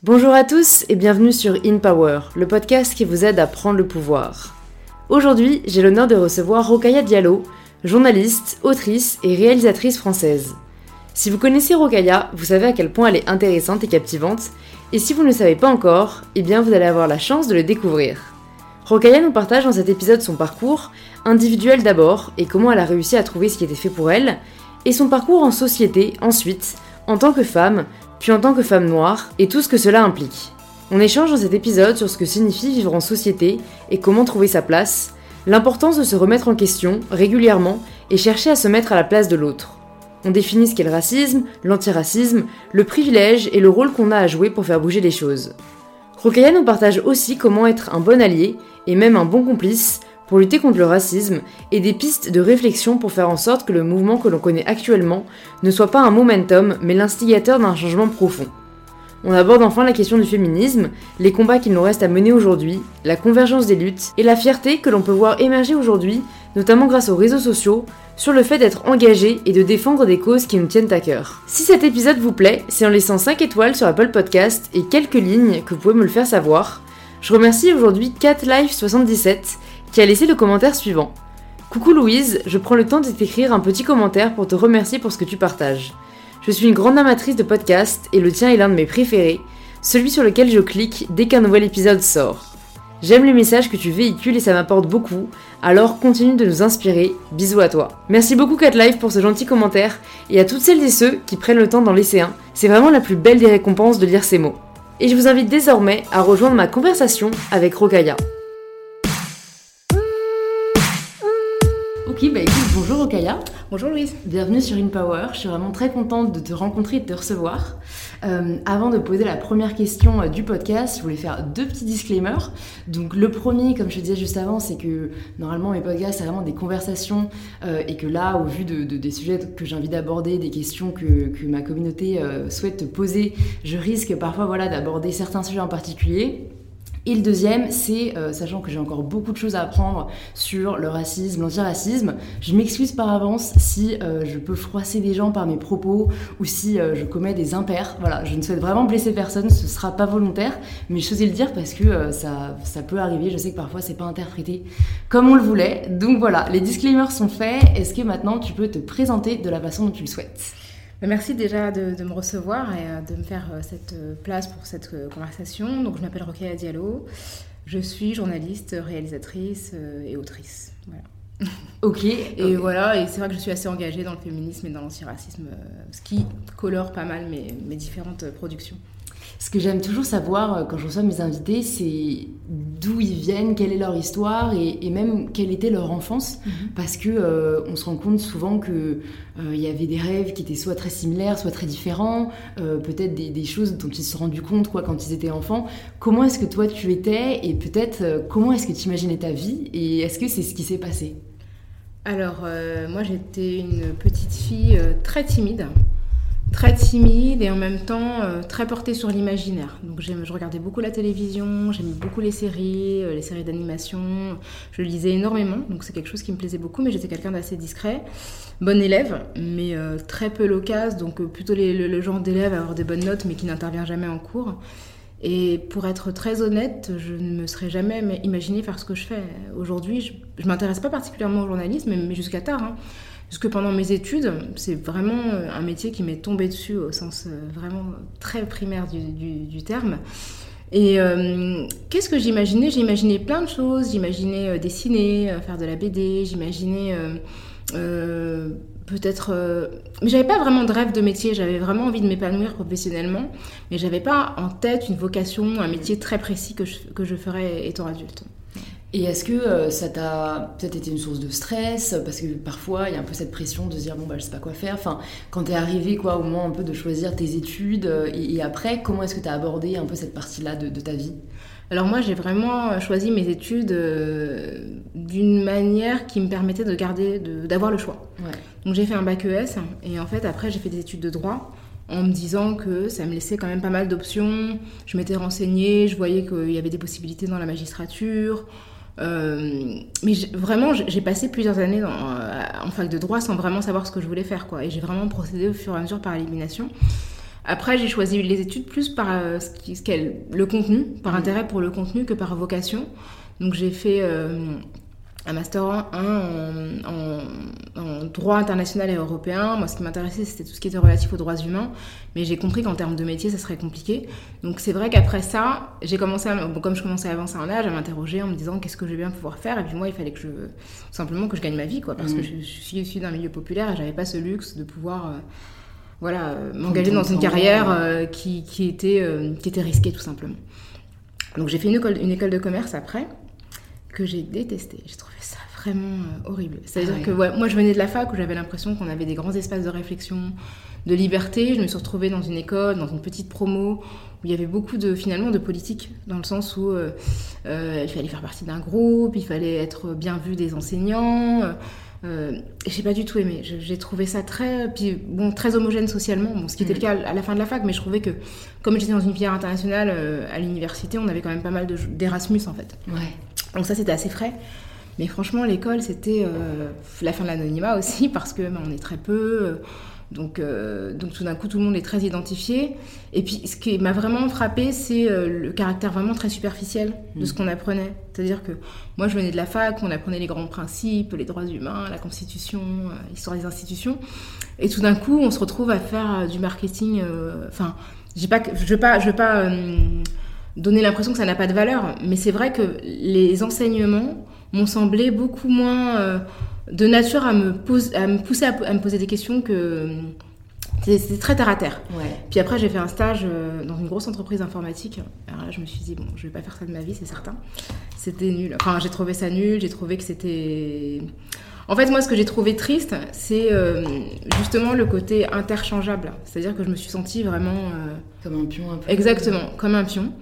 Bonjour à tous et bienvenue sur In Power, le podcast qui vous aide à prendre le pouvoir. Aujourd'hui, j'ai l'honneur de recevoir Rokhaya Diallo, journaliste, autrice et réalisatrice française. Si vous connaissez Rokhaya, vous savez à quel point elle est intéressante et captivante, et si vous ne le savez pas encore, eh bien vous allez avoir la chance de le découvrir. Rokhaya nous partage dans cet épisode son parcours, individuel d'abord, et comment elle a réussi à trouver ce qui était fait pour elle, et son parcours en société ensuite, en tant que femme, puis en tant que femme noire, et tout ce que cela implique. On échange dans cet épisode sur ce que signifie vivre en société et comment trouver sa place, l'importance de se remettre en question régulièrement et chercher à se mettre à la place de l'autre. On définit ce qu'est le racisme, l'antiracisme, le privilège et le rôle qu'on a à jouer pour faire bouger les choses. Rokhaya nous partage aussi comment être un bon allié, et même un bon complice, pour lutter contre le racisme, et des pistes de réflexion pour faire en sorte que le mouvement que l'on connaît actuellement ne soit pas un momentum, mais l'instigateur d'un changement profond. On aborde enfin la question du féminisme, les combats qu'il nous reste à mener aujourd'hui, la convergence des luttes, et la fierté que l'on peut voir émerger aujourd'hui, notamment grâce aux réseaux sociaux, sur le fait d'être engagé et de défendre des causes qui nous tiennent à cœur. Si cet épisode vous plaît, c'est en laissant 5 étoiles sur Apple Podcast et quelques lignes que vous pouvez me le faire savoir. Je remercie aujourd'hui CatLife77 qui a laissé le commentaire suivant. Coucou Louise, je prends le temps de t'écrire un petit commentaire pour te remercier pour ce que tu partages. Je suis une grande amatrice de podcasts et le tien est l'un de mes préférés, celui sur lequel je clique dès qu'un nouvel épisode sort. J'aime les messages que tu véhicules et ça m'apporte beaucoup, alors continue de nous inspirer, bisous à toi. Merci beaucoup CatLife pour ce gentil commentaire et à toutes celles et ceux qui prennent le temps d'en laisser un, c'est vraiment la plus belle des récompenses de lire ces mots. Et je vous invite désormais à rejoindre ma conversation avec Rokhaya. Ok, écoute, bonjour Rokhaya. Bonjour Louise. Bienvenue sur In Power, je suis vraiment très contente de te rencontrer et de te recevoir. Avant de poser la première question du podcast, je voulais faire 2 petits disclaimers. Donc le premier, comme je te disais juste avant, c'est que normalement mes podcasts c'est vraiment des conversations et que là, au vu des sujets que j'ai envie d'aborder, des questions que ma communauté souhaite te poser, je risque parfois d'aborder certains sujets en particulier. Et le deuxième, c'est, sachant que j'ai encore beaucoup de choses à apprendre sur le racisme, l'antiracisme, je m'excuse par avance si je peux froisser des gens par mes propos ou si je commets des impairs. Voilà, je ne souhaite vraiment blesser personne, ce sera pas volontaire, mais je osais le dire parce que ça peut arriver, je sais que parfois c'est pas interprété comme on le voulait. Donc voilà, les disclaimers sont faits, est-ce que maintenant tu peux te présenter de la façon dont tu le souhaites ? Merci déjà de me recevoir et de me faire cette place pour cette conversation. Donc, je m'appelle Rokhaya Diallo, je suis journaliste, réalisatrice et autrice. Voilà. Ok. Et voilà, et c'est vrai que je suis assez engagée dans le féminisme et dans l'antiracisme, ce qui colore pas mal mes différentes productions. Ce que j'aime toujours savoir quand je reçois mes invités, c'est d'où ils viennent, quelle est leur histoire et même quelle était leur enfance. Parce que on se rend compte souvent que y avait des rêves qui étaient soit très similaires, soit très différents, peut-être des choses dont ils se sont rendus compte quand ils étaient enfants. Comment est-ce que toi tu étais et peut-être comment est-ce que tu imaginais ta vie et est-ce que c'est ce qui s'est passé ? Alors, moi j'étais une petite fille très timide et en même temps très portée sur l'imaginaire. Donc je regardais beaucoup la télévision, j'aimais beaucoup les séries d'animation, je lisais énormément, donc c'est quelque chose qui me plaisait beaucoup, mais j'étais quelqu'un d'assez discret, bonne élève, mais très peu loquace, donc plutôt le genre d'élève à avoir des bonnes notes mais qui n'intervient jamais en cours. Et pour être très honnête, je ne me serais jamais imaginé faire ce que je fais. Aujourd'hui, je ne m'intéresse pas particulièrement au journalisme, mais jusqu'à tard, Parce que pendant mes études, c'est vraiment un métier qui m'est tombé dessus au sens vraiment très primaire du terme. Et qu'est-ce que j'imaginais ? J'imaginais plein de choses. J'imaginais dessiner, faire de la BD. J'imaginais peut-être... Mais j'avais pas vraiment de rêve de métier. J'avais vraiment envie de m'épanouir professionnellement. Mais j'avais pas en tête une vocation, un métier très précis que je ferais étant adulte. Et est-ce que ça t'a peut-être été une source de stress ? Parce que parfois, il y a un peu cette pression de se dire, je sais pas quoi faire. Enfin, quand t'es arrivé, au moment un peu de choisir tes études, et après, comment est-ce que t'as abordé un peu cette partie-là de ta vie ? Alors moi, j'ai vraiment choisi mes études d'une manière qui me permettait d'avoir le choix. Ouais. Donc j'ai fait un bac ES, et en fait, après, j'ai fait des études de droit, en me disant que ça me laissait quand même pas mal d'options. Je m'étais renseignée, je voyais qu'il y avait des possibilités dans la magistrature. Mais j'ai passé plusieurs années en fac de droit sans vraiment savoir ce que je voulais faire, quoi. Et j'ai vraiment procédé au fur et à mesure par élimination. Après, j'ai choisi les études plus par le contenu, par intérêt pour le contenu que par vocation. Donc j'ai fait un master 1 en droit international et européen. Moi, ce qui m'intéressait, c'était tout ce qui était relatif aux droits humains. Mais j'ai compris qu'en termes de métier, ça serait compliqué. Donc c'est vrai qu'après ça, comme je commençais à avancer en âge, à m'interroger en me disant qu'est-ce que je vais bien pouvoir faire. Et puis moi, il fallait tout simplement que je gagne ma vie, quoi, parce que je suis issue d'un milieu populaire et j'avais pas ce luxe de pouvoir m'engager dans une carrière qui était risquée, tout simplement. Donc j'ai fait une école de commerce après, que j'ai détestée. J'ai trouvé ça vraiment horrible. C'est-à-dire que moi, je venais de la fac où j'avais l'impression qu'on avait des grands espaces de réflexion, de liberté. Je me suis retrouvée dans une école, dans une petite promo, où il y avait beaucoup de politique, dans le sens où il fallait faire partie d'un groupe, il fallait être bien vu des enseignants. J'ai pas du tout aimé. J'ai trouvé ça très homogène socialement, ce qui était le cas à la fin de la fac, mais je trouvais que, comme j'étais dans une filière internationale à l'université, on avait quand même pas mal d'Erasmus, en fait. Ouais. Donc ça, c'était assez frais. Mais franchement, l'école, c'était la fin de l'anonymat aussi, parce que on est très peu. Donc tout d'un coup, tout le monde est très identifié. Et puis, ce qui m'a vraiment frappée, c'est le caractère vraiment très superficiel de ce qu'on apprenait. C'est-à-dire que moi, je venais de la fac, on apprenait les grands principes, les droits humains, la Constitution, l'histoire des institutions. Et tout d'un coup, on se retrouve à faire du marketing. Je veux pas donner l'impression que ça n'a pas de valeur, mais c'est vrai que les enseignements m'ont semblé beaucoup moins de nature à me pousser à me poser des questions que c'était très terre à terre. Ouais. Puis après, j'ai fait un stage dans une grosse entreprise informatique. Alors là, je me suis dit, je vais pas faire ça de ma vie, c'est certain. C'était nul. Enfin, j'ai trouvé ça nul, j'ai trouvé que c'était... En fait, moi, ce que j'ai trouvé triste, c'est justement le côté interchangeable. C'est-à-dire que je me suis sentie vraiment... Comme un pion un peu. Exactement, comme un pion.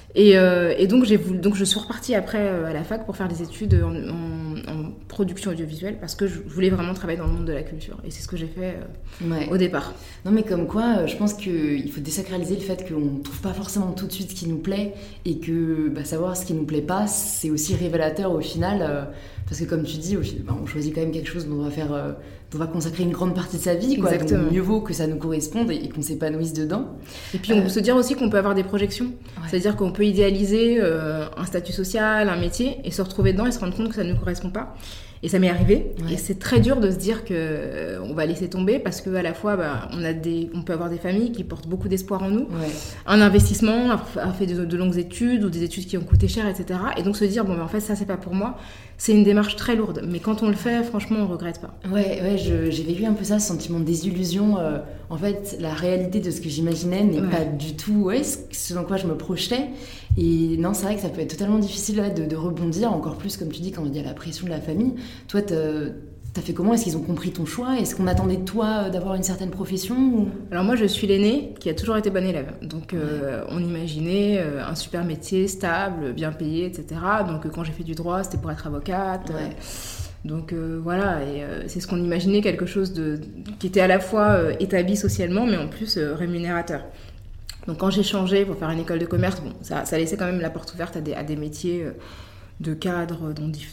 Et donc, je suis repartie après à la fac pour faire des études en production audiovisuelle parce que je voulais vraiment travailler dans le monde de la culture. Et c'est ce que j'ai fait au départ. Non, mais comme quoi, je pense qu'il faut désacraliser le fait qu'on ne trouve pas forcément tout de suite ce qui nous plaît et que savoir ce qui ne nous plaît pas, c'est aussi révélateur au final. Parce que comme tu dis, on choisit quand même quelque chose dont on va consacrer une grande partie de sa vie. Quoi. Exactement. Donc mieux vaut que ça nous corresponde et qu'on s'épanouisse dedans. Et puis on peut se dire aussi qu'on peut avoir des projections. Ouais. C'est-à-dire qu'on peut idéaliser un statut social, un métier, et se retrouver dedans et se rendre compte que ça ne nous correspond pas. Et ça m'est arrivé. Ouais. Et c'est très dur de se dire qu'on va laisser tomber parce qu'à la fois, on peut avoir des familles qui portent beaucoup d'espoir en nous. Ouais. Un investissement, a fait de longues études ou des études qui ont coûté cher, etc. Et donc se dire, en fait, ça, c'est pas pour moi. C'est une démarche très lourde. Mais quand on le fait, franchement, on regrette pas. Ouais, j'ai vécu un peu ça, ce sentiment de désillusion. En fait, la réalité de ce que j'imaginais n'est pas du tout ce dans quoi je me projetais. Et non, c'est vrai que ça peut être totalement difficile de rebondir, encore plus, comme tu dis, quand il y a la pression de la famille. Toi, t'as fait comment ? Est-ce qu'ils ont compris ton choix ? Est-ce qu'on attendait de toi d'avoir une certaine profession ou... Alors moi, je suis l'aînée qui a toujours été bonne élève. Donc on imaginait un super métier, stable, bien payé, etc. Donc quand j'ai fait du droit, c'était pour être avocate. Ouais. Donc voilà, et c'est ce qu'on imaginait, quelque chose qui était à la fois établi socialement, mais en plus rémunérateur. Donc quand j'ai changé pour faire une école de commerce, ça laissait quand même la porte ouverte à des métiers de cadre,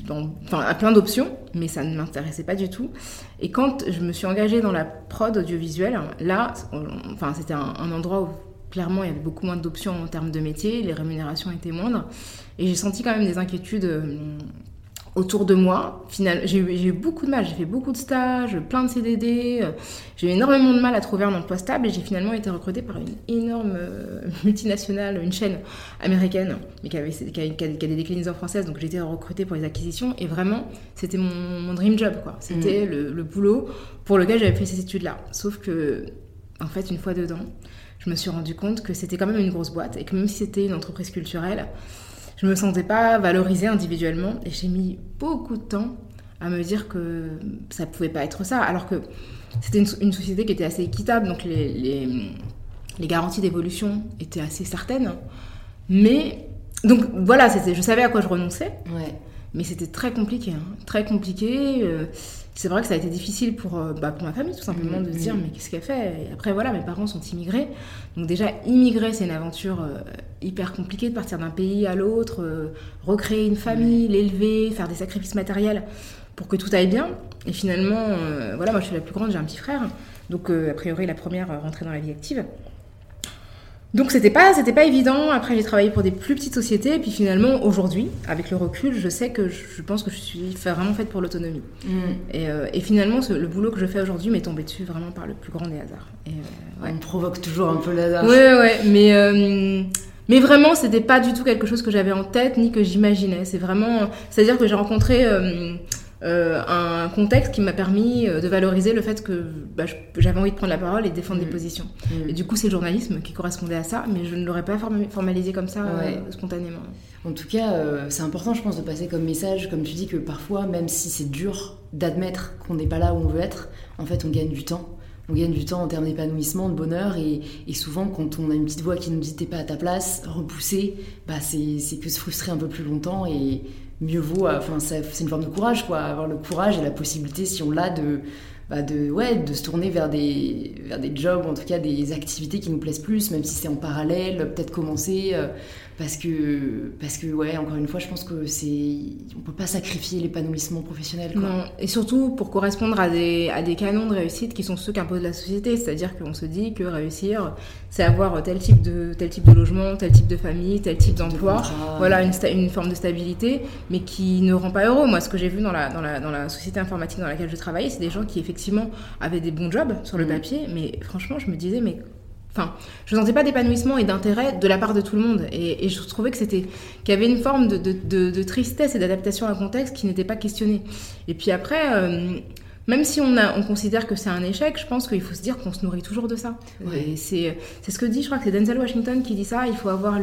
à plein d'options, mais ça ne m'intéressait pas du tout. Et quand je me suis engagée dans la prod audiovisuelle, là, c'était un endroit où clairement il y avait beaucoup moins d'options en termes de métier, les rémunérations étaient moindres, et j'ai senti quand même des inquiétudes autour de moi. J'ai eu beaucoup de mal, j'ai fait beaucoup de stages, plein de CDD, j'ai eu énormément de mal à trouver un emploi stable et j'ai finalement été recrutée par une énorme multinationale, une chaîne américaine, mais qui a des déclinaisons françaises, donc j'ai été recrutée pour les acquisitions et vraiment c'était mon dream job, quoi. C'était le boulot pour lequel j'avais fait ces études-là. Sauf que, en fait, une fois dedans, je me suis rendu compte que c'était quand même une grosse boîte et que même si c'était une entreprise culturelle, je me sentais pas valorisée individuellement et j'ai mis beaucoup de temps à me dire que ça pouvait pas être ça, alors que c'était une société qui était assez équitable, donc les garanties d'évolution étaient assez certaines, mais donc voilà, je savais à quoi je renonçais, mais c'était très compliqué, très compliqué. C'est vrai que ça a été difficile pour ma famille, tout simplement, de se dire mais qu'est-ce qu'elle fait ? Et après, voilà, mes parents sont immigrés. Donc déjà, immigrer, c'est une aventure hyper compliquée, de partir d'un pays à l'autre, recréer une famille, l'élever, faire des sacrifices matériels pour que tout aille bien. Et finalement, moi je suis la plus grande, j'ai un petit frère. Donc a priori, la première rentrée dans la vie active. Donc c'était pas évident. Après j'ai travaillé pour des plus petites sociétés et puis finalement aujourd'hui, avec le recul, je sais que je pense que je suis vraiment faite pour l'autonomie. Et finalement le boulot que je fais aujourd'hui m'est tombé dessus vraiment par le plus grand des hasards. On provoque toujours un peu l'hasard. Ouais, mais vraiment c'était pas du tout quelque chose que j'avais en tête ni que j'imaginais. C'est-à-dire que j'ai rencontré un contexte qui m'a permis de valoriser le fait que j'avais envie de prendre la parole et de défendre des positions. Et du coup, c'est le journalisme qui correspondait à ça, mais je ne l'aurais pas formalisé comme ça spontanément. En tout cas, c'est important, je pense, de passer comme message, comme tu dis, que parfois, même si c'est dur d'admettre qu'on n'est pas là où on veut être, en fait, on gagne du temps. On gagne du temps en termes d'épanouissement, de bonheur, et souvent, quand on a une petite voix qui nous dit « t'es pas à ta place », repousser, c'est que se frustrer un peu plus longtemps, et mieux vaut, c'est une forme de courage, quoi, avoir le courage et la possibilité, si on l'a, de se tourner vers des jobs, ou en tout cas des activités qui nous plaisent plus, même si c'est en parallèle, peut-être commencer, parce que encore une fois, je pense que on peut pas sacrifier l'épanouissement professionnel, quoi. Non, et surtout pour correspondre à des canons de réussite qui sont ceux qu'impose la société, c'est-à-dire qu'on se dit que réussir, c'est avoir tel type de logement, tel type de famille, tel type d'emploi, voilà, une forme de stabilité, mais qui ne rend pas heureux. Moi, ce que j'ai vu dans la société informatique dans laquelle je travaillqu'il c'est des gens qui effectivement avaient des bons jobs sur le papier, mais franchement, je me disais, je ne sentais pas d'épanouissement et d'intérêt de la part de tout le monde. Et je trouvais qu'il y avait une forme de tristesse et d'adaptation à un contexte qui n'était pas questionnée. Et puis après, même si on considère que c'est un échec, je pense qu'il faut se dire qu'on se nourrit toujours de ça. Ouais. Et c'est ce que dit, je crois que c'est Denzel Washington qui dit ça, il faut avoir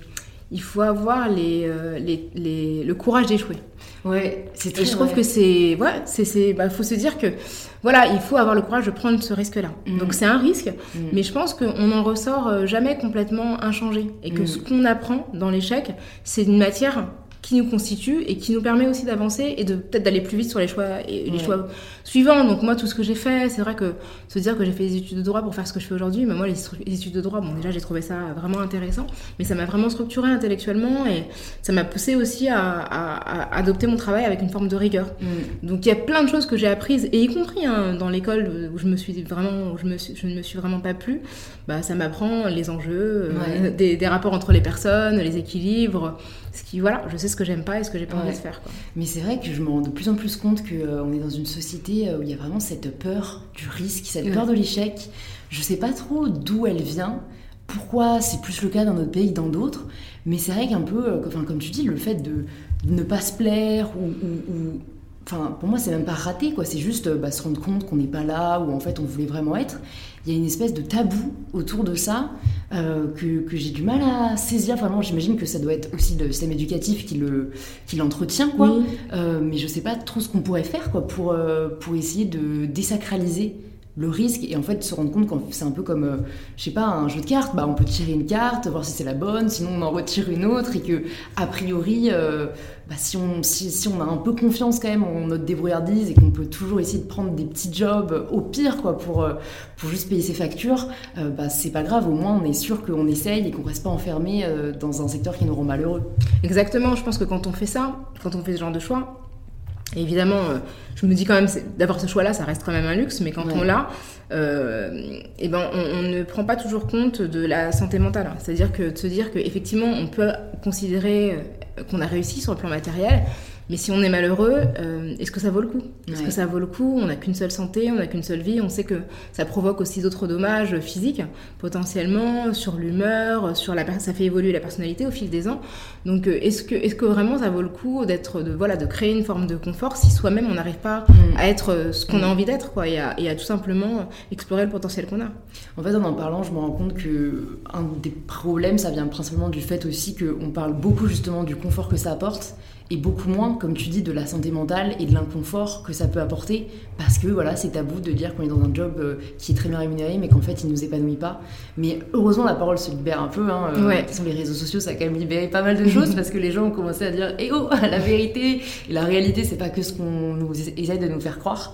le courage d'échouer. Ouais, c'est très et je trouve que faut se dire que voilà, il faut avoir le courage de prendre ce risque-là. Donc c'est un risque, mais je pense qu'on n'en ressort jamais complètement inchangé et que ce qu'on apprend dans l'échec, c'est une matière qui nous constitue et qui nous permet aussi d'avancer et de peut-être d'aller plus vite sur les choix choix suivants. Donc moi, tout ce que j'ai fait, c'est vrai que se dire que j'ai fait des études de droit pour faire ce que je fais aujourd'hui, mais moi les études de droit, déjà j'ai trouvé ça vraiment intéressant, mais ça m'a vraiment structuré intellectuellement et ça m'a poussé aussi à adopter mon travail avec une forme de rigueur. Donc il y a plein de choses que j'ai apprises, et y compris dans l'école où je ne me suis vraiment pas plu, ça m'apprend les enjeux, des rapports entre les personnes, les équilibres, je sais ce que j'aime pas et ce que j'ai pas envie de faire, quoi. Mais c'est vrai que je me rends de plus en plus compte qu'on est dans une société où il y a vraiment cette peur du risque, cette peur de l'échec. Je sais pas trop d'où elle vient, pourquoi c'est plus le cas dans notre pays que dans d'autres, mais c'est vrai qu'un peu, comme tu dis, le fait de ne pas se plaire ou pour moi c'est même pas raté, quoi. C'est juste se rendre compte qu'on n'est pas là où en fait on voulait vraiment être. Il y a une espèce de tabou autour de ça que j'ai du mal à saisir. Vraiment, j'imagine que ça doit être aussi le système éducatif qui l'entretient, quoi. Oui. Mais je sais pas trop ce qu'on pourrait faire, quoi, pour essayer de désacraliser le risque et en fait se rendre compte que c'est un peu comme un jeu de cartes. On peut tirer une carte, voir si c'est la bonne, sinon on en retire une autre, et que a priori si on a un peu confiance quand même en notre débrouillardise et qu'on peut toujours essayer de prendre des petits jobs au pire, quoi, pour juste payer ses factures, c'est pas grave, au moins on est sûr qu'on essaye et qu'on reste pas enfermé dans un secteur qui nous rend malheureux. Exactement, je pense que quand on fait ça, quand on fait ce genre de choix, et évidemment, je me dis quand même, d'avoir ce choix-là, ça reste quand même un luxe, mais quand on l'a, on ne prend pas toujours compte de la santé mentale. C'est-à-dire que de se dire qu'effectivement, on peut considérer qu'on a réussi sur le plan matériel, mais si on est malheureux, est-ce que ça vaut le coup ? Est-ce que ça vaut le coup ? On n'a qu'une seule santé, on n'a qu'une seule vie. On sait que ça provoque aussi d'autres dommages physiques, potentiellement, sur l'humeur, ça fait évoluer la personnalité au fil des ans. Donc, est-ce que vraiment ça vaut le coup de créer une forme de confort si soi-même on n'arrive pas à être ce qu'on a envie d'être, quoi, et à tout simplement explorer le potentiel qu'on a. En fait, en parlant, je me rends compte que un des problèmes, ça vient principalement du fait aussi qu'on parle beaucoup justement du confort que ça apporte, et beaucoup moins, comme tu dis, de la santé mentale et de l'inconfort que ça peut apporter, parce que c'est tabou de dire qu'on est dans un job qui est très bien rémunéré, mais qu'en fait il nous épanouit pas. Mais heureusement, la parole se libère un peu, De toute façon, les réseaux sociaux, ça a quand même libéré pas mal de choses, parce que les gens ont commencé à dire la vérité et la réalité, c'est pas que ce qu'on nous essaie de nous faire croire.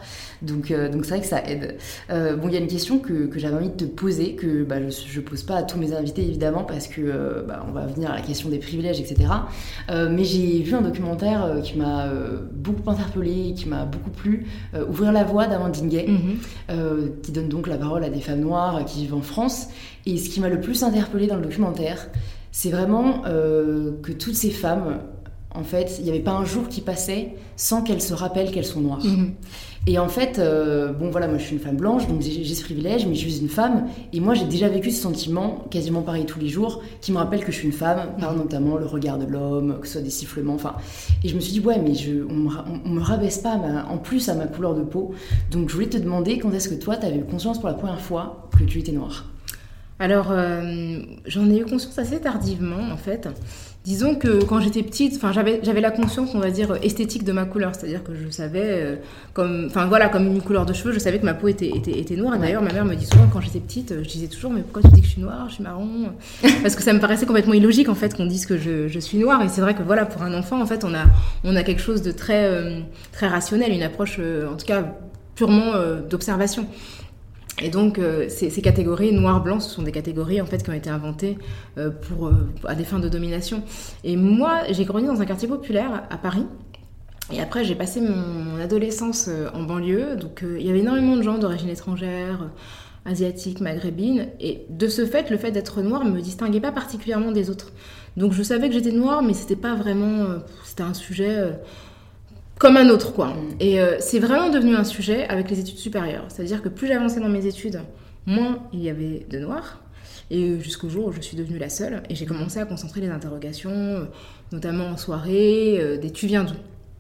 Donc c'est vrai que ça aide. Bon, il y a une question que j'avais envie de te poser, que je pose pas à tous mes invités évidemment, parce que on va venir à la question des privilèges, etc. Mais j'ai vu un documentaire qui m'a beaucoup interpellée, qui m'a beaucoup plu, Ouvrir la voie d'Amandine Gay, qui donne donc la parole à des femmes noires qui vivent en France. Et ce qui m'a le plus interpellée dans le documentaire, c'est vraiment que toutes ces femmes, en fait, il n'y avait pas un jour qui passait sans qu'elles se rappellent qu'elles sont noires. Et en fait, moi je suis une femme blanche, donc j'ai ce privilège, mais je suis une femme, et moi j'ai déjà vécu ce sentiment, quasiment pareil tous les jours, qui me rappelle que je suis une femme, par notamment le regard de l'homme, que ce soit des sifflements, et je me suis dit, ouais, mais on me rabaisse pas en plus à ma couleur de peau. Donc je voulais te demander, quand est-ce que toi, tu avais eu conscience pour la première fois que tu étais noire ? Alors, j'en ai eu conscience assez tardivement, en fait. Disons que quand j'étais petite, j'avais la conscience, on va dire, esthétique de ma couleur. C'est-à-dire que je savais, comme une couleur de cheveux, je savais que ma peau était noire. Et d'ailleurs, ma mère me dit souvent, quand j'étais petite, je disais toujours, mais pourquoi tu dis que je suis noire, je suis marron ? Parce que ça me paraissait complètement illogique, en fait, qu'on dise que je suis noire. Et c'est vrai que, voilà, pour un enfant, en fait, on a quelque chose de très, très rationnel, une approche, en tout cas, purement d'observation. Et donc, ces catégories noir-blanc, ce sont des catégories en fait qui ont été inventées à des fins de domination. Et moi, j'ai grandi dans un quartier populaire à Paris. Et après, j'ai passé mon adolescence en banlieue. Donc, il y avait énormément de gens d'origine étrangère, asiatique, maghrébine. Et de ce fait, le fait d'être noire ne me distinguait pas particulièrement des autres. Donc, je savais que j'étais noire, mais c'était pas vraiment... c'était un sujet... comme un autre, quoi. Et c'est vraiment devenu un sujet avec les études supérieures. C'est-à-dire que plus j'avançais dans mes études, moins il y avait de noirs. Et jusqu'au jour où je suis devenue la seule. Et j'ai commencé à concentrer les interrogations, notamment en soirée, des « tu viens d'où ?»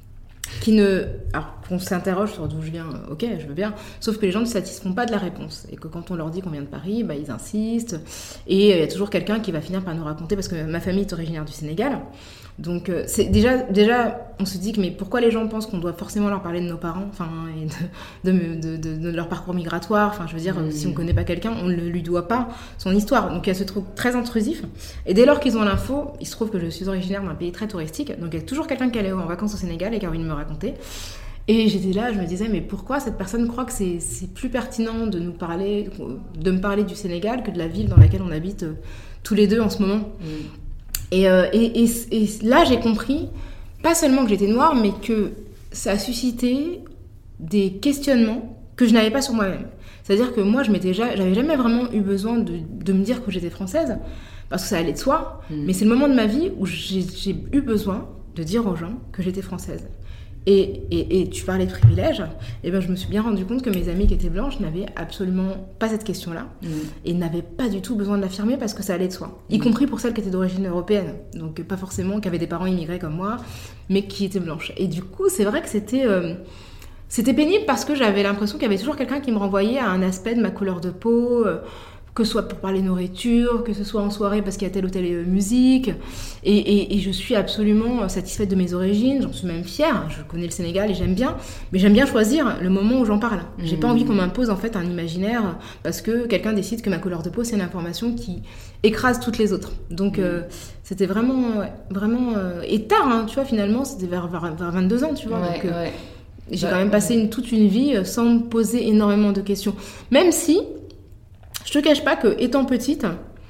Alors, qu'on s'interroge sur d'où je viens, ok, je veux bien. Sauf que les gens ne se satisfont pas de la réponse. Et que quand on leur dit qu'on vient de Paris, ils insistent. Et il y a toujours quelqu'un qui va finir par nous raconter, parce que ma famille est originaire du Sénégal. Donc, c'est déjà, on se dit que mais pourquoi les gens pensent qu'on doit forcément leur parler de nos parents, et de leur parcours migratoire. Je veux dire, si on ne connaît pas quelqu'un, on ne lui doit pas son histoire. Donc, il y a ce truc très intrusif. Et dès lors qu'ils ont l'info, il se trouve que je suis originaire d'un pays très touristique. Donc, il y a toujours quelqu'un qui allait en vacances au Sénégal et qui a envie de me raconter. Et j'étais là, je me disais, mais pourquoi cette personne croit que c'est plus pertinent de me parler du Sénégal que de la ville dans laquelle on habite tous les deux en ce moment. Et là, j'ai compris, pas seulement que j'étais noire, mais que ça a suscité des questionnements que je n'avais pas sur moi-même. C'est-à-dire que moi, j'avais jamais vraiment eu besoin de me dire que j'étais française, parce que ça allait de soi, mais c'est le moment de ma vie où j'ai eu besoin de dire aux gens que j'étais française. Et tu parlais de privilèges, et je me suis bien rendu compte que mes amies qui étaient blanches n'avaient absolument pas cette question-là, et n'avaient pas du tout besoin de l'affirmer parce que ça allait de soi, y compris pour celles qui étaient d'origine européenne, donc pas forcément qui avaient des parents immigrés comme moi, mais qui étaient blanches. Et du coup, c'est vrai que c'était pénible parce que j'avais l'impression qu'il y avait toujours quelqu'un qui me renvoyait à un aspect de ma couleur de peau, que ce soit pour parler nourriture, que ce soit en soirée parce qu'il y a telle ou telle musique. Et je suis absolument satisfaite de mes origines, j'en suis même fière. Je connais le Sénégal et j'aime bien, mais j'aime bien choisir le moment où j'en parle. J'ai pas envie qu'on m'impose en fait un imaginaire parce que quelqu'un décide que ma couleur de peau c'est une information qui écrase toutes les autres. Donc c'était vraiment et tard, tu vois, finalement c'était vers 22 ans, tu vois. Donc, j'ai quand même passé toute une vie sans me poser énormément de questions. Même si, je te cache pas que, étant petite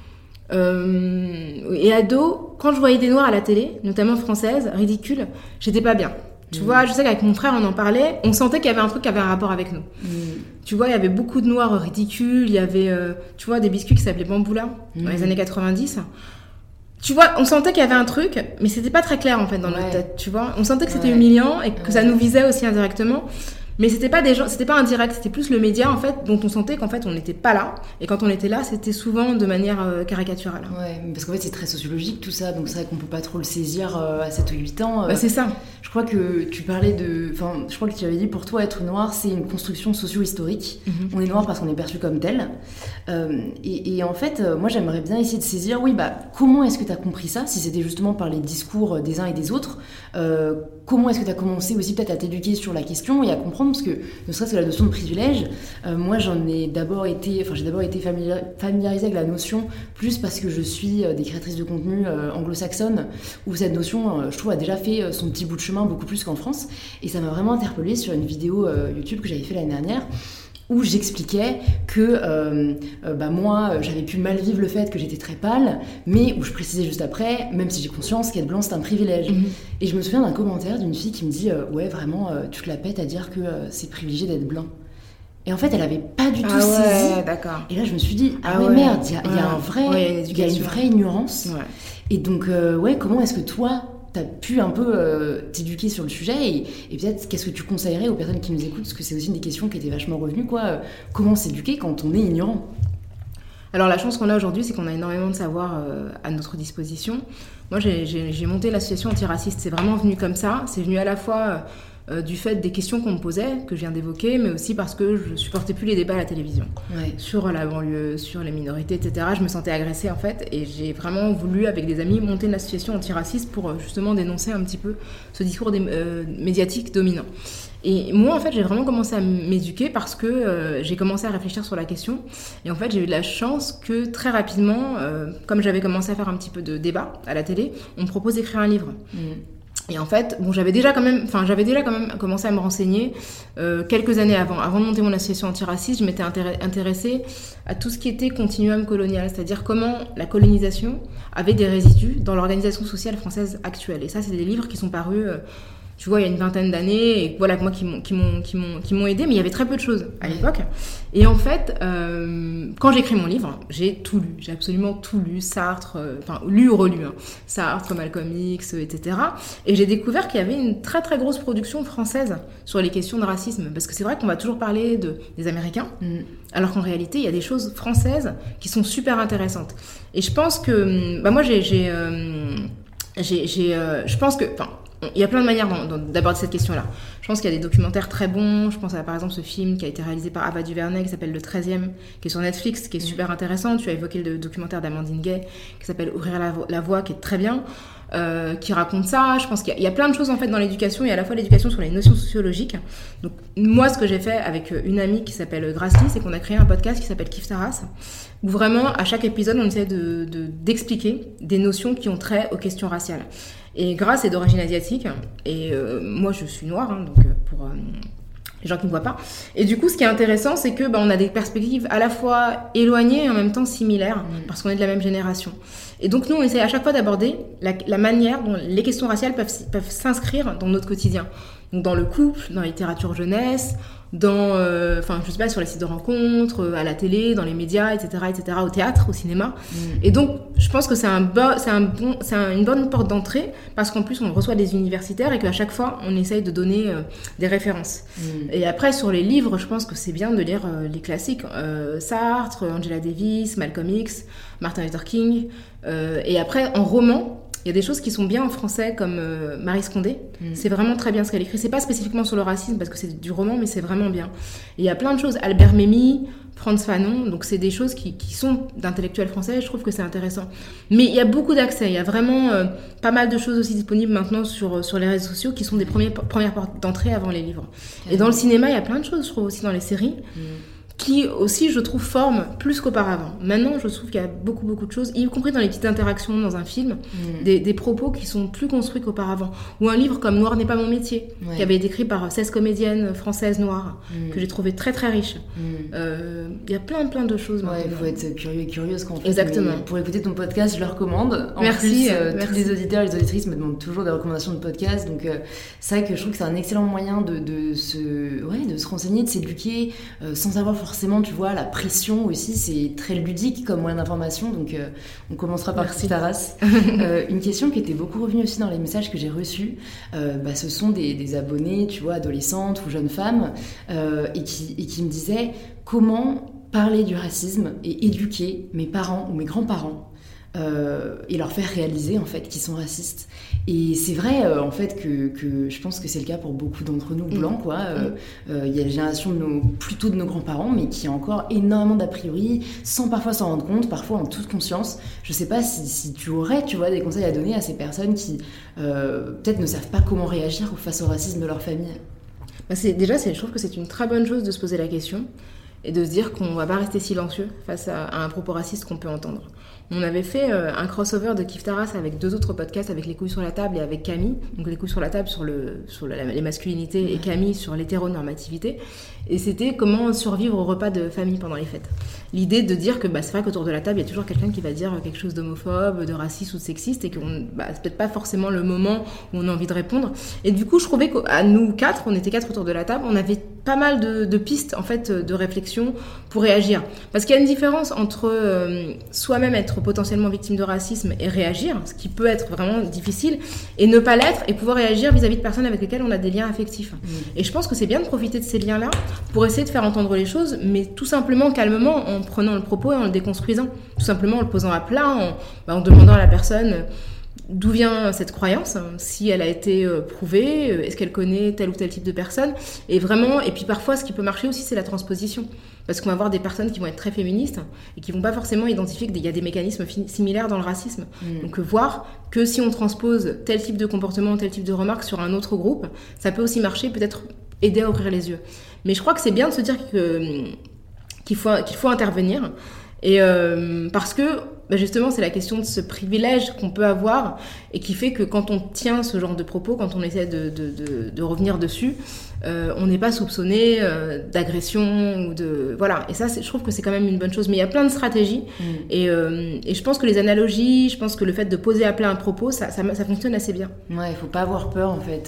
et ado, quand je voyais des noirs à la télé, notamment françaises, ridicules, j'étais pas bien. Tu vois, je sais qu'avec mon frère, on en parlait, on sentait qu'il y avait un truc qui avait un rapport avec nous. Tu vois, il y avait beaucoup de noirs ridicules, il y avait, tu vois, des biscuits qui s'appelaient Bamboula dans les années 90. Tu vois, on sentait qu'il y avait un truc, mais c'était pas très clair en fait dans notre tête, tu vois. On sentait que c'était humiliant et que ça nous visait aussi indirectement. Mais c'était pas indirect, c'était plus le média en fait dont on sentait qu'en fait on n'était pas là, et quand on était là c'était souvent de manière caricaturale. Ouais, parce qu'en fait c'est très sociologique tout ça, donc c'est vrai qu'on peut pas trop le saisir à 7 ou 8 ans. C'est ça. Je crois que tu parlais je crois que tu avais dit pour toi être noir c'est une construction socio-historique. On est noir parce qu'on est perçu comme tel. Et en fait moi j'aimerais bien essayer de saisir, comment est-ce que tu as compris ça, si c'était justement par les discours des uns et des autres, comment est-ce que tu as commencé aussi peut-être à t'éduquer sur la question et à comprendre surprendre parce que ne serait-ce que la notion de privilège, moi j'ai d'abord été familiarisée avec la notion plus parce que je suis des créatrices de contenu anglo-saxonnes où cette notion, je trouve, a déjà fait son petit bout de chemin beaucoup plus qu'en France, et ça m'a vraiment interpellée sur une vidéo YouTube que j'avais fait l'année dernière où j'expliquais que moi, j'avais pu mal vivre le fait que j'étais très pâle, mais où je précisais juste après, même si j'ai conscience qu'être blanc, c'est un privilège. Et je me souviens d'un commentaire d'une fille qui me dit « Ouais, vraiment, tu te la pètes à dire que c'est privilégié d'être blanc. » Et en fait, elle avait pas du tout saisi. D'accord. Et là, je me suis dit « Ah ouais, merde, il y a une vraie ignorance. Ouais. » Et donc, comment est-ce que toi, t'as pu un peu t'éduquer sur le sujet et peut-être qu'est-ce que tu conseillerais aux personnes qui nous écoutent, parce que c'est aussi une des questions qui étaient vachement revenues, comment s'éduquer quand on est ignorant? Alors la chance qu'on a aujourd'hui, c'est qu'on a énormément de savoir à notre disposition. Moi, j'ai monté l'association antiraciste, c'est vraiment venu comme ça, c'est venu à la fois du fait des questions qu'on me posait, que je viens d'évoquer, mais aussi parce que je supportais plus les débats à la télévision. Sur la banlieue, sur les minorités, etc. Je me sentais agressée en fait, et j'ai vraiment voulu, avec des amis, monter une association antiraciste pour justement dénoncer un petit peu ce discours médiatique dominant. Et moi, en fait, j'ai vraiment commencé à m'éduquer parce que j'ai commencé à réfléchir sur la question. Et en fait, j'ai eu de la chance que très rapidement, comme j'avais commencé à faire un petit peu de débat à la télé, on me propose d'écrire un livre. Et en fait, j'avais déjà quand même commencé à me renseigner quelques années avant de monter mon association antiraciste. Je m'étais intéressée à tout ce qui était continuum colonial, c'est-à-dire comment la colonisation avait des résidus dans l'organisation sociale française actuelle. Et ça, c'est des livres qui sont parus tu vois, il y a une vingtaine d'années, et voilà, moi, qui m'ont aidé, mais il y avait très peu de choses à l'époque. Et en fait, quand j'ai écrit mon livre, j'ai tout lu, j'ai absolument tout lu, Sartre, lu ou relu, Sartre, Malcolm X, etc. Et j'ai découvert qu'il y avait une très très grosse production française sur les questions de racisme, parce que c'est vrai qu'on va toujours parler des Américains, alors qu'en réalité, il y a des choses françaises qui sont super intéressantes. Et je pense que, moi, je pense que, il y a plein de manières d'aborder cette question-là. Je pense qu'il y a des documentaires très bons. Je pense à, par exemple, ce film qui a été réalisé par Ava DuVernay qui s'appelle Le 13e, qui est sur Netflix, qui est super intéressant. Tu as évoqué le documentaire d'Amandine Gay qui s'appelle Ouvrir la voie, qui est très bien, qui raconte ça. Je pense qu'il y a plein de choses en fait dans l'éducation, et à la fois l'éducation sur les notions sociologiques. Donc moi, ce que j'ai fait avec une amie qui s'appelle Grasly, c'est qu'on a créé un podcast qui s'appelle Kiffe ta race, où vraiment à chaque épisode on essaie d'expliquer des notions qui ont trait aux questions raciales. Et Grace est d'origine asiatique, et moi je suis noire, donc pour les gens qui ne me voient pas. Et du coup, ce qui est intéressant, c'est que on a des perspectives à la fois éloignées et en même temps similaires, parce qu'on est de la même génération. Et donc nous, on essaie à chaque fois d'aborder la manière dont les questions raciales peuvent s'inscrire dans notre quotidien. Donc dans le couple, dans la littérature jeunesse, dans, je sais pas, sur les sites de rencontres, à la télé, dans les médias, etc., au théâtre, au cinéma. Et donc, je pense que c'est une bonne porte d'entrée, parce qu'en plus, on reçoit des universitaires et qu'à chaque fois, on essaye de donner des références. Et après, sur les livres, je pense que c'est bien de lire les classiques. Sartre, Angela Davis, Malcolm X, Martin Luther King. Et après, en roman, il y a des choses qui sont bien en français, comme Marie Scondé. C'est vraiment très bien ce qu'elle écrit. C'est pas spécifiquement sur le racisme, parce que c'est du roman, mais c'est vraiment bien. Et il y a plein de choses. Albert Memmi, Frantz Fanon. Donc, c'est des choses qui sont d'intellectuels français. Et je trouve que c'est intéressant. Mais il y a beaucoup d'accès. Il y a vraiment pas mal de choses aussi disponibles maintenant sur les réseaux sociaux, qui sont des premières portes d'entrée avant les livres. Et dans le cinéma, il y a plein de choses, je trouve, aussi dans les séries. Qui aussi, je trouve, forment plus qu'auparavant. Maintenant, je trouve qu'il y a beaucoup de choses, y compris dans les petites interactions dans un film, des propos qui sont plus construits qu'auparavant. Ou un livre comme Noir n'est pas mon métier, qui avait été écrit par 16 comédiennes françaises noires, que j'ai trouvé très très riche. Il y a plein de choses. Il faut être curieux et curieuse quand on fait. Exactement. Pour écouter ton podcast, je le recommande. Merci. Tous les auditeurs et les auditrices me demandent toujours des recommandations de podcast. Donc, c'est vrai que je trouve que c'est un excellent moyen de se renseigner, de s'éduquer, sans avoir forcément, tu vois, la pression aussi, c'est très ludique comme moyen d'information, donc on commencera par Kiffe ta race. Une question qui était beaucoup revenue aussi dans les messages que j'ai reçus, ce sont des abonnés, tu vois, adolescentes ou jeunes femmes, et qui me disaient comment parler du racisme et éduquer mes parents ou mes grands-parents, et leur faire réaliser en fait qu'ils sont racistes. Et c'est vrai en fait que je pense que c'est le cas pour beaucoup d'entre nous blancs, quoi. Il y a la génération plutôt de nos grands-parents, mais qui a encore énormément d'a priori, sans parfois s'en rendre compte, parfois en toute conscience. Je sais pas si tu aurais, tu vois, des conseils à donner à ces personnes qui peut-être ne savent pas comment réagir face au racisme de leur famille. Je trouve que c'est une très bonne chose de se poser la question et de se dire qu'on ne va pas rester silencieux face à un propos raciste qu'on peut entendre. On avait fait un crossover de Kif Taras avec 2 autres podcasts, avec Les couilles sur la table et avec Camille. Donc Les couilles sur la table sur les masculinités et Camille sur l'hétéronormativité. Et c'était comment survivre au repas de famille pendant les fêtes. L'idée de dire que c'est vrai qu'autour de la table, il y a toujours quelqu'un qui va dire quelque chose d'homophobe, de raciste ou de sexiste et que c'est peut-être pas forcément le moment où on a envie de répondre. Et du coup, je trouvais qu'à nous 4, on était 4 autour de la table, on avait pas mal de pistes en fait de réflexion pour réagir. Parce qu'il y a une différence entre soi-même être potentiellement victime de racisme et réagir, ce qui peut être vraiment difficile, et ne pas l'être et pouvoir réagir vis-à-vis de personnes avec lesquelles on a des liens affectifs. Et je pense que c'est bien de profiter de ces liens-là pour essayer de faire entendre les choses, mais tout simplement calmement, en prenant le propos et en le déconstruisant. Tout simplement en le posant à plat, en demandant à la personne d'où vient cette croyance, si elle a été prouvée, est-ce qu'elle connaît tel ou tel type de personne, et puis parfois ce qui peut marcher aussi c'est la transposition, parce qu'on va avoir des personnes qui vont être très féministes et qui vont pas forcément identifier qu'il y a des mécanismes similaires dans le racisme. Donc voir que si on transpose tel type de comportement, tel type de remarque sur un autre groupe, ça peut aussi marcher, peut-être aider à ouvrir les yeux. Mais je crois que c'est bien de se dire qu'il faut intervenir, et parce que justement c'est la question de ce privilège qu'on peut avoir et qui fait que quand on tient ce genre de propos, quand on essaie de revenir dessus, on n'est pas soupçonné d'agression ou de voilà. Et ça, je trouve que c'est quand même une bonne chose. Mais il y a plein de stratégies et je pense que les analogies, je pense que le fait de poser à plat un propos, ça fonctionne assez bien. Ouais, il faut pas avoir peur en fait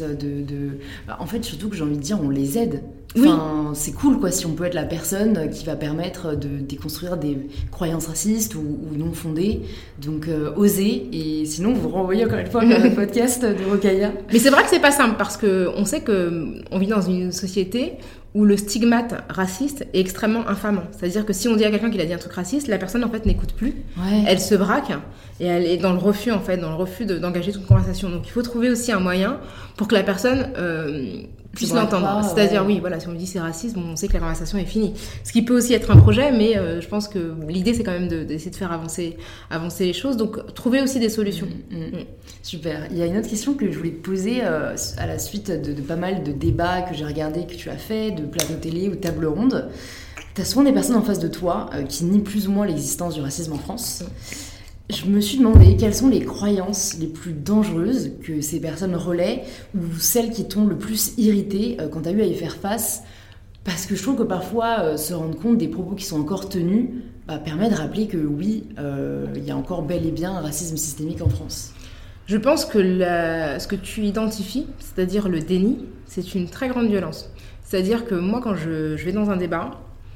en fait surtout que j'ai envie de dire on les aide. Enfin, c'est cool quoi si on peut être la personne qui va permettre de déconstruire des croyances racistes ou non fondées. Donc osez, et sinon vous renvoyez encore une fois vers le podcast de Rokhaya. Mais c'est vrai que c'est pas simple parce que on sait que on vit dans une société où le stigmate raciste est extrêmement infamant. C'est-à-dire que si on dit à quelqu'un qu'il a dit un truc raciste, la personne en fait n'écoute plus, elle se braque et elle est dans le refus d'engager toute conversation. Donc il faut trouver aussi un moyen pour que la personne puisse l'entendre. C'est-à-dire si on me dit c'est raciste, on sait que la conversation est finie. Ce qui peut aussi être un projet, mais je pense que l'idée c'est quand même d'essayer de faire avancer les choses. Donc trouver aussi des solutions. Super. Il y a une autre question que je voulais te poser à la suite de pas mal de débats que j'ai regardés, que tu as fait, de plateaux télé ou tables rondes. Tu as souvent des personnes en face de toi qui nient plus ou moins l'existence du racisme en France. Je me suis demandé quelles sont les croyances les plus dangereuses que ces personnes relaient ou celles qui t'ont le plus irrité quand tu as eu à y faire face. Parce que je trouve que parfois se rendre compte des propos qui sont encore tenus permet de rappeler que oui, il y a encore bel et bien un racisme systémique en France. Je pense que ce que tu identifies, c'est-à-dire le déni, c'est une très grande violence. C'est-à-dire que moi, quand je vais dans un débat,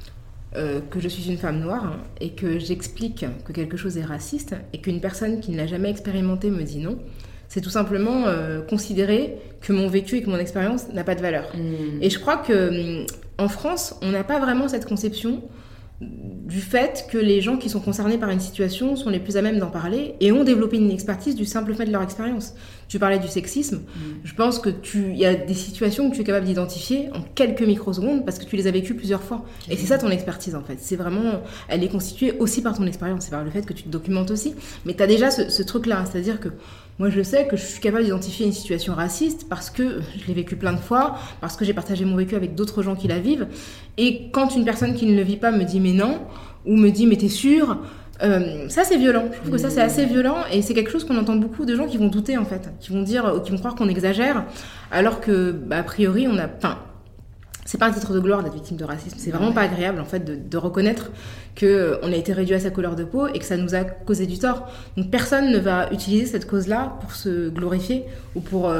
que je suis une femme noire et que j'explique que quelque chose est raciste et qu'une personne qui ne l'a jamais expérimenté me dit non, c'est tout simplement considérer que mon vécu et que mon expérience n'a pas de valeur. Et je crois qu'en France, on n'a pas vraiment cette conception du fait que les gens qui sont concernés par une situation sont les plus à même d'en parler et ont développé une expertise du simple fait de leur expérience. Tu parlais du sexisme, je pense que il y a des situations que tu es capable d'identifier en quelques microsecondes parce que tu les as vécues plusieurs fois. Et c'est ça ton expertise en fait. C'est vraiment, elle est constituée aussi par ton expérience, c'est par le fait que tu te documentes aussi. Mais tu as déjà ce truc-là, c'est-à-dire que moi je sais que je suis capable d'identifier une situation raciste parce que je l'ai vécue plein de fois, parce que j'ai partagé mon vécu avec d'autres gens qui la vivent. Et quand une personne qui ne le vit pas me dit mais non, ou me dit mais t'es sûre, ça c'est violent. Je trouve que ça c'est assez violent et c'est quelque chose qu'on entend beaucoup de gens qui vont douter en fait, qui vont croire qu'on exagère, alors que a priori on a, c'est pas un titre de gloire d'être victime de racisme, c'est vraiment pas agréable en fait de reconnaître que on a été réduit à sa couleur de peau et que ça nous a causé du tort. Donc personne ne va utiliser cette cause-là pour se glorifier ou pour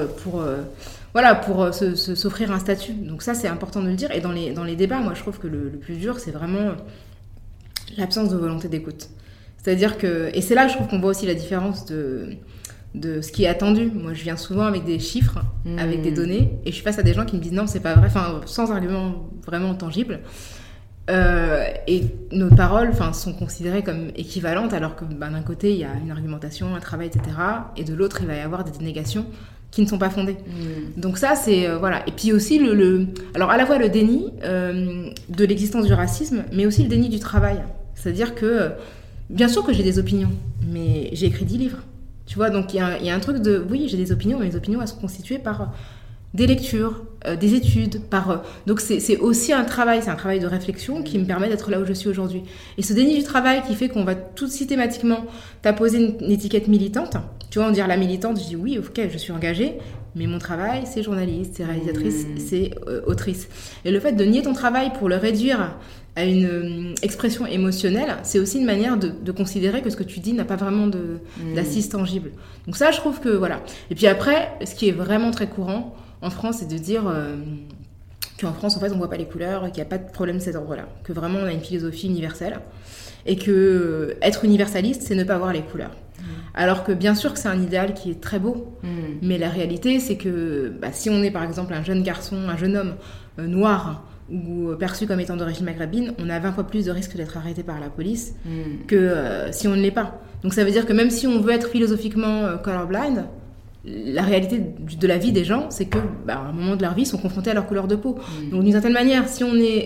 s'offrir un statut. Donc ça c'est important de le dire. Et dans les débats, moi je trouve que le plus dur c'est vraiment l'absence de volonté d'écoute. C'est-à-dire que, et c'est là que je trouve qu'on voit aussi la différence de ce qui est attendu. Moi, je viens souvent avec des chiffres, avec des données, et je suis face à des gens qui me disent non, c'est pas vrai, sans argument vraiment tangible. Et nos paroles sont considérées comme équivalentes, alors que d'un côté, il y a une argumentation, un travail, etc. Et de l'autre, il va y avoir des dénégations qui ne sont pas fondées. Donc ça, c'est... voilà. Et puis aussi, alors à la fois le déni de l'existence du racisme, mais aussi le déni du travail. C'est-à-dire que, bien sûr que j'ai des opinions, mais j'ai écrit 10 livres. Tu vois, donc il y a un truc de... Oui, j'ai des opinions, mais mes opinions, elles sont constituées par des lectures, des études, donc c'est aussi un travail de réflexion qui me permet d'être là où je suis aujourd'hui. Et ce déni du travail qui fait qu'on va tout systématiquement t'apposer une étiquette militante. Tu vois, on dit la militante, je dis oui, ok, je suis engagée, mais mon travail, c'est journaliste, c'est réalisatrice, c'est autrice. Et le fait de nier ton travail pour le réduire à une expression émotionnelle, c'est aussi une manière de considérer que ce que tu dis n'a pas vraiment d'assise tangible. Donc ça, je trouve que voilà. Et puis après, ce qui est vraiment très courant en France, c'est de dire qu'en France, en fait, on voit pas les couleurs, qu'il n'y a pas de problème de cet ordre-là, que vraiment on a une philosophie universelle, et que être universaliste, c'est ne pas voir les couleurs. Alors que bien sûr que c'est un idéal qui est très beau, mais la réalité, c'est que si on est par exemple un jeune garçon, un jeune homme noir, ou perçu comme étant d'origine maghrébine, on a 20 fois plus de risques d'être arrêté par la police que si on ne l'est pas. Donc ça veut dire que même si on veut être philosophiquement colorblind, la réalité de la vie des gens, c'est que à un moment de leur vie, ils sont confrontés à leur couleur de peau. Donc d'une certaine manière, si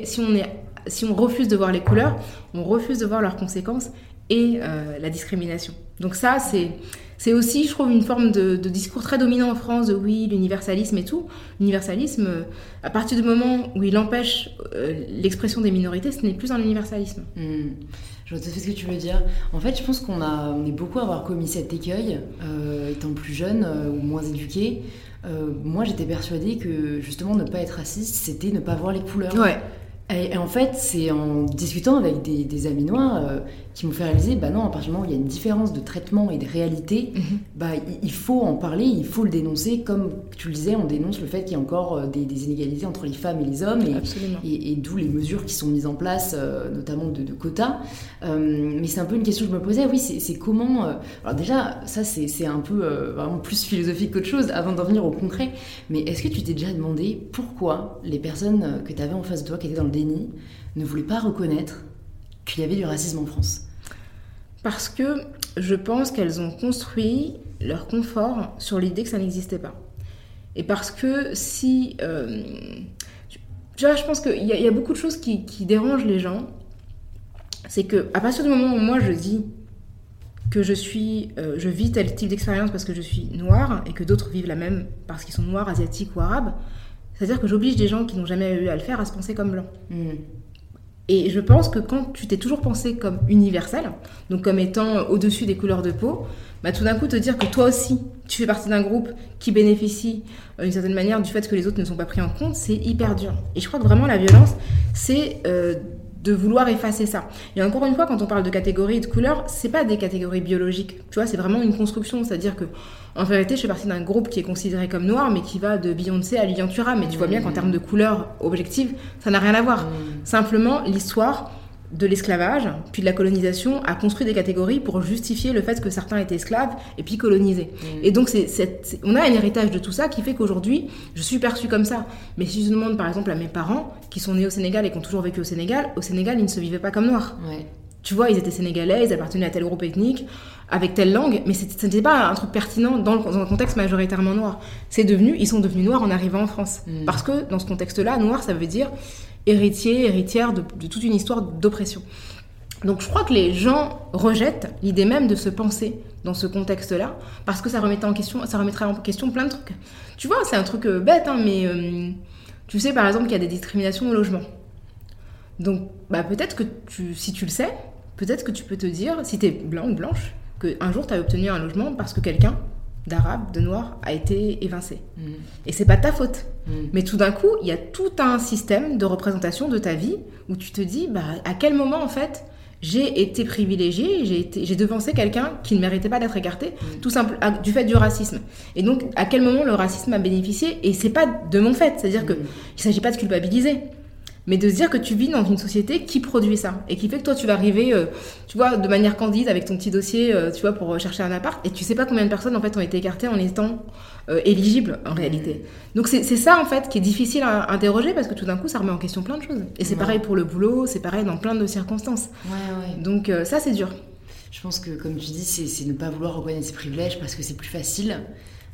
on refuse de voir les couleurs, on refuse de voir leurs conséquences et la discrimination. Donc ça, c'est aussi, je trouve, une forme de discours très dominant en France de oui, l'universalisme et tout. L'universalisme, à partir du moment où il empêche l'expression des minorités, ce n'est plus un universalisme. Je vois tout à fait ce que tu veux dire. En fait, je pense qu'on est beaucoup à avoir commis cet écueil, étant plus jeune ou moins éduqué. Moi, j'étais persuadée que justement, ne pas être raciste, c'était ne pas voir les couleurs. Ouais. Et en fait, c'est en discutant avec des amis noirs qui m'ont fait réaliser, non, à partir du moment où il y a une différence de traitement et de réalité, il faut en parler, il faut le dénoncer. Comme tu le disais, on dénonce le fait qu'il y a encore des inégalités entre les femmes et les hommes, et d'où les mesures qui sont mises en place, notamment de quotas. Mais c'est un peu une question que je me posais, oui, c'est comment... alors déjà, ça c'est un peu vraiment plus philosophique qu'autre chose, avant d'en venir au concret. Mais est-ce que tu t'es déjà demandé pourquoi les personnes que tu avais en face de toi, qui étaient dans le déni, ne voulaient pas reconnaître qu'il y avait du racisme en France? Parce que je pense qu'elles ont construit leur confort sur l'idée que ça n'existait pas. Et parce que si... tu vois, je pense qu'il y a beaucoup de choses qui dérangent les gens. C'est qu'à partir du moment où moi je dis que je vis tel type d'expérience parce que je suis noire et que d'autres vivent la même parce qu'ils sont noirs, asiatiques ou arabes, c'est-à-dire que j'oblige des gens qui n'ont jamais eu à le faire à se penser comme blancs. Et je pense que quand tu t'es toujours pensé comme universel, donc comme étant au-dessus des couleurs de peau, tout d'un coup te dire que toi aussi, tu fais partie d'un groupe qui bénéficie d'une certaine manière du fait que les autres ne sont pas pris en compte, c'est hyper dur. Et je crois que vraiment la violence, c'est de vouloir effacer ça. Et encore une fois, quand on parle de catégories et de couleurs, c'est pas des catégories biologiques. Tu vois, c'est vraiment une construction. C'est-à-dire que, en vérité, je fais partie d'un groupe qui est considéré comme noir, mais qui va de Beyoncé à Lilian Thuram. Mais tu vois bien qu'en termes de couleurs objectives, ça n'a rien à voir. Simplement, l'histoire de l'esclavage, puis de la colonisation, a construit des catégories pour justifier le fait que certains étaient esclaves et puis colonisés. Et donc, on a un héritage de tout ça qui fait qu'aujourd'hui, je suis perçue comme ça. Mais si je demande, par exemple, à mes parents, qui sont nés au Sénégal et qui ont toujours vécu au Sénégal, ils ne se vivaient pas comme noirs. Ouais. Tu vois, ils étaient sénégalais, ils appartenaient à tel groupe ethnique, avec telle langue, mais ce n'était pas un truc pertinent dans un contexte majoritairement noir. Ils sont devenus noirs en arrivant en France. Parce que, dans ce contexte-là, noir, ça veut dire héritière de toute une histoire d'oppression. Donc je crois que les gens rejettent l'idée même de se penser dans ce contexte-là, parce que ça remettrait en question plein de trucs. Tu vois, c'est un truc bête, mais tu sais par exemple qu'il y a des discriminations au logement. Donc peut-être que si tu le sais, peut-être que tu peux te dire, si t'es blanc ou blanche, qu'un jour t'as obtenu un logement parce que quelqu'un d'arabe, de noir, a été évincé. Et c'est pas ta faute. Mais tout d'un coup, il y a tout un système de représentation de ta vie où tu te dis, à quel moment, en fait, j'ai été privilégiée, j'ai devancé quelqu'un qui ne méritait pas d'être écarté, tout simple, du fait du racisme. Et donc, à quel moment le racisme a bénéficié? Et c'est pas de mon fait. C'est-à-dire qu'il ne s'agit pas de culpabiliser, mais de se dire que tu vis dans une société qui produit ça et qui fait que toi tu vas arriver tu vois, de manière candide avec ton petit dossier tu vois, pour chercher un appart, et tu sais pas combien de personnes en fait ont été écartées en étant éligibles en réalité. Donc c'est ça en fait qui est difficile à interroger, parce que tout d'un coup ça remet en question plein de choses, et c'est pareil pour le boulot, c'est pareil dans plein de circonstances. Donc ça c'est dur. Je pense que comme tu dis, c'est ne pas vouloir reconnaître ses privilèges parce que c'est plus facile.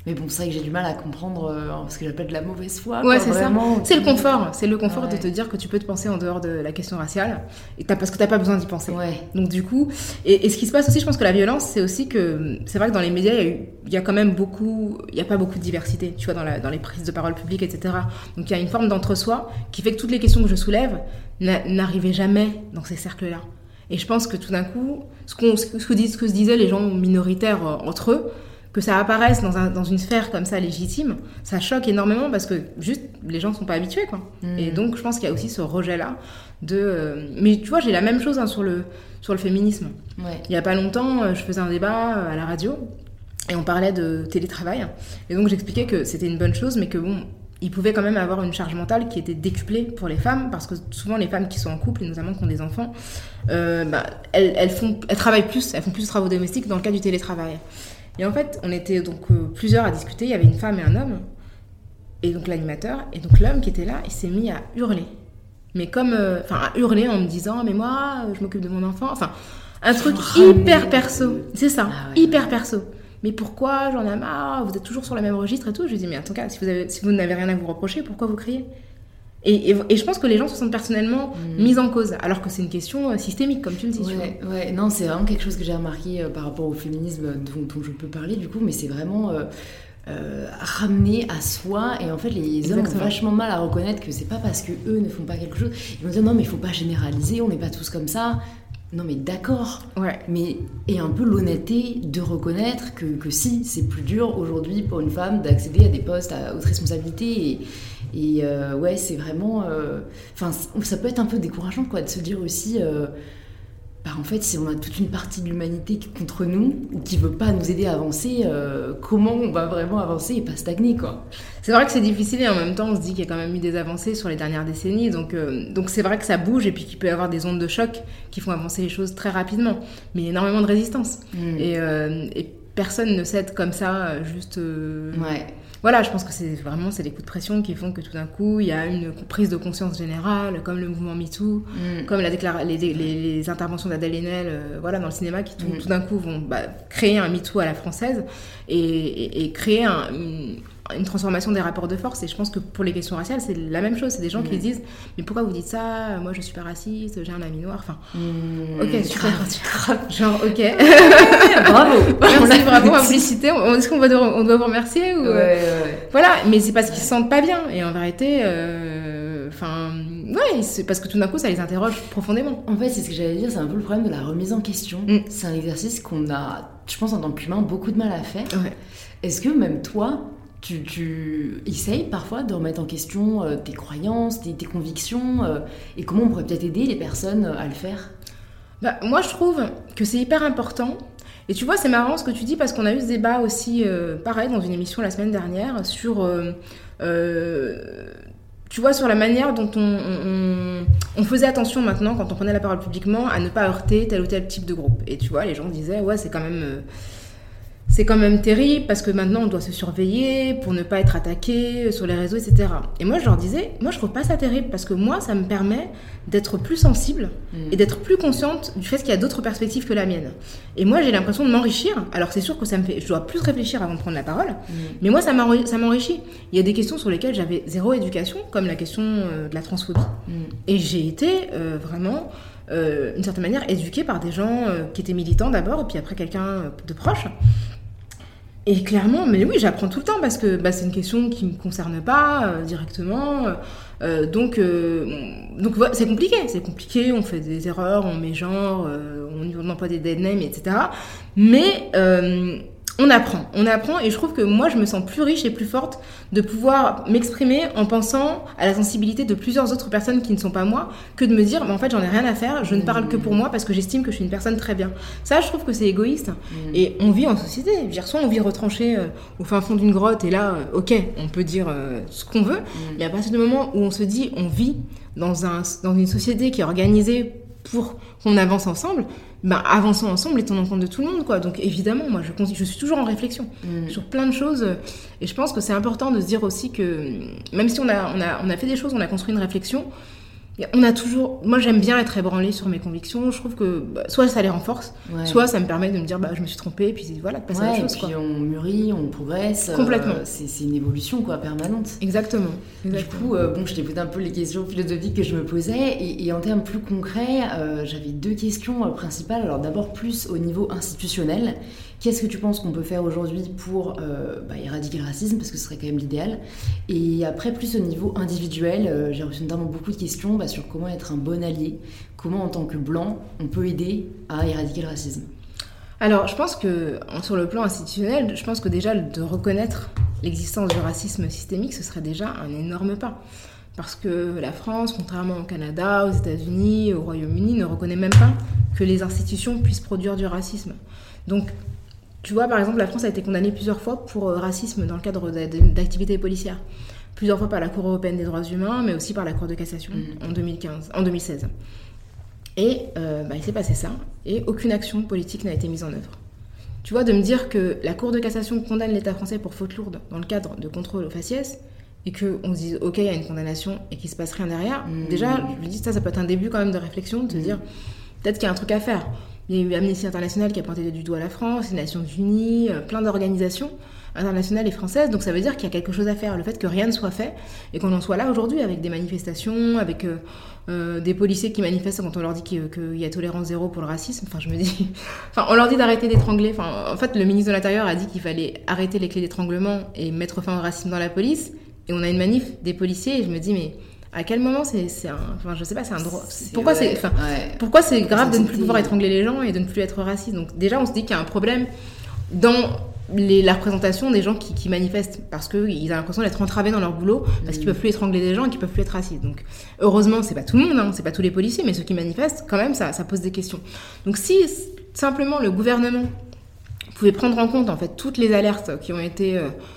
Mais bon, c'est vrai que j'ai du mal à comprendre ce que j'appelle de la mauvaise foi. Ouais, quoi, c'est vraiment. ça. C'est le confort. C'est le confort de Ouais. te dire que tu peux te penser en dehors de la question raciale parce que t'as pas besoin d'y penser. Ouais. Donc du coup, et ce qui se passe aussi, je pense que la violence, c'est aussi que c'est vrai que dans les médias, il y a quand même il y a pas beaucoup de diversité, tu vois, dans les prises de parole publiques, etc. Donc il y a une forme d'entre-soi qui fait que toutes les questions que je soulève n'arrivaient jamais dans ces cercles-là. Et je pense que tout d'un coup, ce que se disaient les gens minoritaires entre eux, que ça apparaisse dans une sphère comme ça légitime, ça choque énormément parce que juste les gens sont pas habitués, quoi. Et donc je pense qu'il y a aussi ce rejet-là mais tu vois, j'ai la même chose sur le féminisme. Ouais. Il y a pas longtemps, je faisais un débat à la radio et on parlait de télétravail. Et donc j'expliquais que c'était une bonne chose, mais que bon, il pouvait quand même avoir une charge mentale qui était décuplée pour les femmes, parce que souvent les femmes qui sont en couple, et notamment qui ont des enfants, elles travaillent plus, elles font plus de travaux domestiques dans le cas du télétravail. Et en fait, on était donc plusieurs à discuter, il y avait une femme et un homme, et donc l'animateur, et donc l'homme qui était là, il s'est mis à hurler. Mais à hurler en me disant, mais moi, je m'occupe de mon enfant, enfin, un truc hyper perso, c'est ça, hyper perso. Mais pourquoi, j'en ai marre, vous êtes toujours sur le même registre et tout. Je lui dis, mais attends, si vous n'avez rien à vous reprocher, pourquoi vous criez ? Et je pense que les gens se sentent personnellement mis en cause, alors que c'est une question systémique, comme tu le dis. Ouais, non, c'est vraiment quelque chose que j'ai remarqué par rapport au féminisme dont je peux parler, du coup, mais c'est vraiment ramener à soi. Et en fait, les hommes ont vachement mal à reconnaître que c'est pas parce que eux ne font pas quelque chose. Ils vont dire, non, mais il faut pas généraliser, on n'est pas tous comme ça. Non, mais d'accord. Ouais. Mais et un peu l'honnêteté de reconnaître que si, c'est plus dur aujourd'hui pour une femme d'accéder à des postes à haute responsabilité. Et ouais, c'est vraiment... ça peut être un peu décourageant, quoi, de se dire aussi... en fait, si on a toute une partie de l'humanité qui est contre nous, ou qui veut pas nous aider à avancer, comment on va vraiment avancer et pas stagner, quoi. C'est vrai que c'est difficile, et en même temps, on se dit qu'il y a quand même eu des avancées sur les dernières décennies. Donc c'est vrai que ça bouge, et puis qu'il peut y avoir des ondes de choc qui font avancer les choses très rapidement. Mais il y a énormément de résistance. Et personne ne cède comme ça, juste... Ouais. Voilà, je pense que c'est les coups de pression qui font que tout d'un coup, il y a une prise de conscience générale, comme le mouvement MeToo, comme les interventions d'Adèle Haenel dans le cinéma, qui tout d'un coup vont créer un MeToo à la française et créer une transformation des rapports de force. Et je pense que pour les questions raciales, c'est la même chose. C'est des gens qui disent « Mais pourquoi vous dites ça ? Moi, je suis pas raciste, j'ai un ami noir. » Enfin, ok, super. Genre, ok. Bravo. Merci, bravo, publicité. Est-ce qu'on doit vous remercier ou, ouais. Voilà, mais c'est parce qu'ils se sentent pas bien. Et en vérité, c'est parce que tout d'un coup, ça les interroge profondément. En fait, c'est ce que j'allais dire, c'est un peu le problème de la remise en question. C'est un exercice qu'on a, je pense, en tant qu'humain, beaucoup de mal à faire. Ouais. Est-ce que même toi, tu essayes parfois de remettre en question tes croyances, tes convictions, et comment on pourrait peut-être aider les personnes à le faire ? Moi, je trouve que c'est hyper important. Et tu vois, c'est marrant ce que tu dis, parce qu'on a eu ce débat aussi, pareil, dans une émission la semaine dernière, sur... tu vois, sur la manière dont on faisait attention maintenant, quand on prenait la parole publiquement, à ne pas heurter tel ou tel type de groupe. Et tu vois, les gens disaient, ouais, c'est quand même terrible, parce que maintenant on doit se surveiller pour ne pas être attaqué sur les réseaux, etc. Et moi je leur disais, moi je trouve pas ça terrible, parce que moi ça me permet d'être plus sensible et d'être plus consciente du fait qu'il y a d'autres perspectives que la mienne. Et moi j'ai l'impression de m'enrichir. Alors c'est sûr que je dois plus réfléchir avant de prendre la parole, mais moi ça m'enrichit. Il y a des questions sur lesquelles j'avais zéro éducation, comme la question de la transphobie. Et j'ai été vraiment... d'une certaine manière éduquée par des gens qui étaient militants d'abord, et puis après quelqu'un de proche. Et clairement, mais oui, j'apprends tout le temps, parce que c'est une question qui me concerne pas directement. Donc c'est compliqué, on fait des erreurs, on met genre, on emploie des dead names, etc. Mais on apprend, et je trouve que moi je me sens plus riche et plus forte de pouvoir m'exprimer en pensant à la sensibilité de plusieurs autres personnes qui ne sont pas moi, que de me dire en fait j'en ai rien à faire, je ne parle que pour moi parce que j'estime que je suis une personne très bien. Ça, je trouve que c'est égoïste. Et on vit en société, je veux dire, soit on vit retranché au fin fond d'une grotte, et là ok, on peut dire ce qu'on veut, mais à partir du moment où on se dit on vit dans une société qui est organisée pour qu'on avance ensemble, avançons ensemble et tenons compte de tout le monde, quoi. Donc évidemment, moi je suis toujours en réflexion sur plein de choses, et je pense que c'est important de se dire aussi que même si on a fait des choses, on a construit une réflexion, Moi, j'aime bien être ébranlée sur mes convictions. Je trouve que soit ça les renforce, soit ça me permet de me dire je me suis trompée, et puis voilà, de passer à autre chose. Et puis on mûrit, on progresse. Complètement. C'est une évolution permanente. Exactement. Du coup, je t'ai posé un peu les questions philosophiques que je me posais. Et en termes plus concrets, j'avais 2 questions principales. Alors d'abord, plus au niveau institutionnel. Qu'est-ce que tu penses qu'on peut faire aujourd'hui pour éradiquer le racisme, parce que ce serait quand même l'idéal. Et après, plus au niveau individuel, j'ai reçu notamment beaucoup de questions sur comment être un bon allié, comment en tant que blanc, on peut aider à éradiquer le racisme. Alors, je pense que sur le plan institutionnel, je pense que déjà de reconnaître l'existence du racisme systémique, ce serait déjà un énorme pas. Parce que la France, contrairement au Canada, aux États-Unis, au Royaume-Uni, ne reconnaît même pas que les institutions puissent produire du racisme. Donc, tu vois, par exemple, la France a été condamnée plusieurs fois pour racisme dans le cadre d'activités policières. Plusieurs fois par la Cour européenne des droits humains, mais aussi par la Cour de cassation en 2016. Et il s'est passé ça, et aucune action politique n'a été mise en œuvre. Tu vois, de me dire que la Cour de cassation condamne l'État français pour faute lourde dans le cadre de contrôle aux faciès, et qu'on se dise, ok, il y a une condamnation, et qu'il ne se passe rien derrière, déjà, je me dis, ça peut être un début quand même de réflexion, de se dire, peut-être qu'il y a un truc à faire. Il y a eu Amnesty International qui a pointé du doigt la France, les Nations Unies, plein d'organisations internationales et françaises. Donc ça veut dire qu'il y a quelque chose à faire. Le fait que rien ne soit fait et qu'on en soit là aujourd'hui avec des manifestations, avec des policiers qui manifestent quand on leur dit qu'il y a tolérance zéro pour le racisme. Enfin, je me dis... on leur dit d'arrêter d'étrangler. En fait, le ministre de l'Intérieur a dit qu'il fallait arrêter les clés d'étranglement et mettre fin au racisme dans la police. Et on a une manif des policiers et je me dis, mais... À quel moment je sais pas, c'est un droit. Pourquoi c'est grave de ne plus pouvoir étrangler les gens et de ne plus être raciste? Donc déjà, on se dit qu'il y a un problème dans la représentation des gens qui manifestent parce qu'ils ont l'impression d'être entravés dans leur boulot parce qu'ils peuvent plus étrangler des gens et qu'ils peuvent plus être racistes. Donc heureusement, c'est pas tout le monde, c'est pas tous les policiers, mais ceux qui manifestent, quand même, ça pose des questions. Donc si simplement le gouvernement pouvait prendre en compte en fait toutes les alertes qui ont été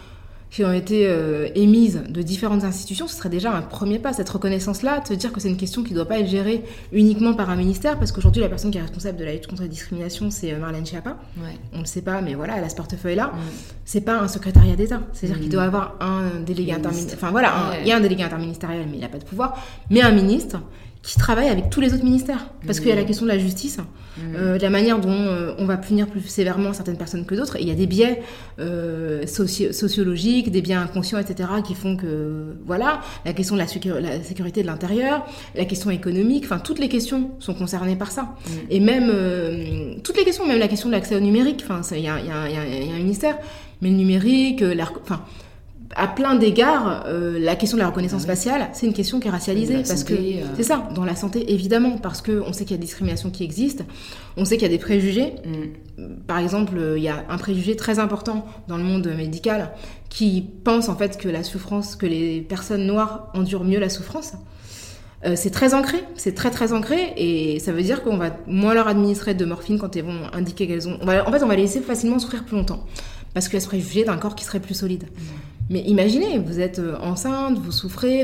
émises de différentes institutions, ce serait déjà un premier pas, cette reconnaissance-là, de se dire que c'est une question qui ne doit pas être gérée uniquement par un ministère, parce qu'aujourd'hui, la personne qui est responsable de la lutte contre la discrimination, c'est Marlène Schiappa. On ne le sait pas, mais voilà, elle a ce portefeuille-là. C'est pas un secrétariat d'État. C'est-à-dire qu'il doit avoir un délégué interministériel. Enfin voilà, il y a un délégué interministériel, mais il n'a pas de pouvoir. Mais un ministre qui travaille avec tous les autres ministères. Parce qu'il y a la question de la justice, de la manière dont on va punir plus sévèrement certaines personnes que d'autres. Et il y a des biais sociologiques, des biais inconscients, etc., qui font que, voilà, la question de la sécurité de l'intérieur, la question économique, enfin, toutes les questions sont concernées par ça. Et même, toutes les questions, même la question de l'accès au numérique, enfin, il y a un ministère, mais le numérique, à plein d'égards, la question de la reconnaissance faciale, c'est une question qui est racialisée. C'est ça, dans la santé, évidemment, parce qu'on sait qu'il y a des discriminations qui existent, on sait qu'il y a des préjugés. Par exemple, il y a un préjugé très important dans le monde médical qui pense en fait que les personnes noires endurent mieux la souffrance. C'est très ancré, c'est très très ancré, et ça veut dire qu'on va moins leur administrer de morphine quand elles vont indiquer qu'elles ont... En fait, on va les laisser facilement souffrir plus longtemps, parce qu'il y a ce préjugé d'un corps qui serait plus solide. Mais imaginez, vous êtes enceinte, vous souffrez,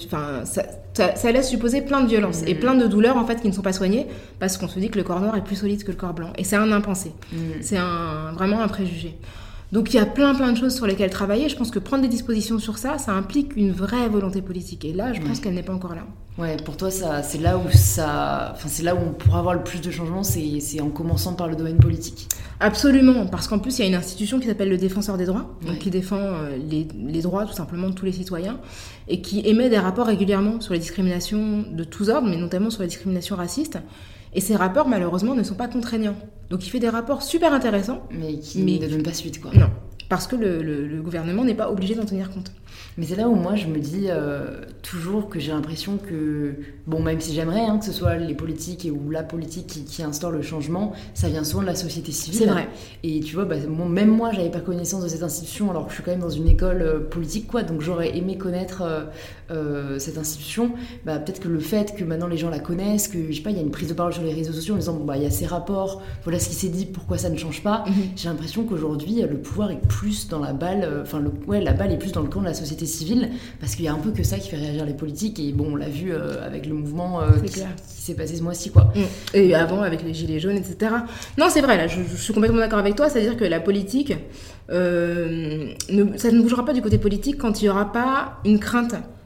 ça laisse supposer plein de violences et plein de douleurs en fait qui ne sont pas soignées parce qu'on se dit que le corps noir est plus solide que le corps blanc. Et c'est un impensé, c'est vraiment un préjugé. Donc il y a plein de choses sur lesquelles travailler. Je pense que prendre des dispositions sur ça implique une vraie volonté politique. Et là, je pense qu'elle n'est pas encore là. Ouais, pour toi, c'est là où on pourra avoir le plus de changements, c'est en commençant par le domaine politique. Absolument, parce qu'en plus, il y a une institution qui s'appelle le Défenseur des droits, donc qui défend les droits tout simplement de tous les citoyens, et qui émet des rapports régulièrement sur les discriminations de tous ordres, mais notamment sur la discrimination raciste. Et ces rapports, malheureusement, ne sont pas contraignants. Donc il fait des rapports super intéressants. Mais qui ne donnent pas suite, quoi. Non, parce que le gouvernement n'est pas obligé d'en tenir compte. Mais c'est là où moi je me dis toujours que j'ai l'impression que, bon, même si j'aimerais que ce soit les politiques ou la politique qui instaure le changement, ça vient souvent de la société civile. C'est vrai. Et tu vois, même moi j'avais pas connaissance de cette institution alors que je suis quand même dans une école politique, quoi, donc j'aurais aimé connaître cette institution. Peut-être que le fait que maintenant les gens la connaissent, que je sais pas, il y a une prise de parole sur les réseaux sociaux en disant il y a ces rapports, voilà ce qui s'est dit, pourquoi ça ne change pas. J'ai l'impression qu'aujourd'hui le pouvoir est plus dans la balle, la balle est plus dans le camp de la société civile, parce qu'il y a un peu que ça qui fait réagir les politiques, et bon, on l'a vu avec le mouvement qui s'est passé ce mois-ci, quoi. Et avant avec les gilets jaunes, etc. Non, c'est vrai, là je suis complètement d'accord avec toi, c'est-à-dire que la politique ça ne bougera pas du côté politique quand il n'y aura pas une crainte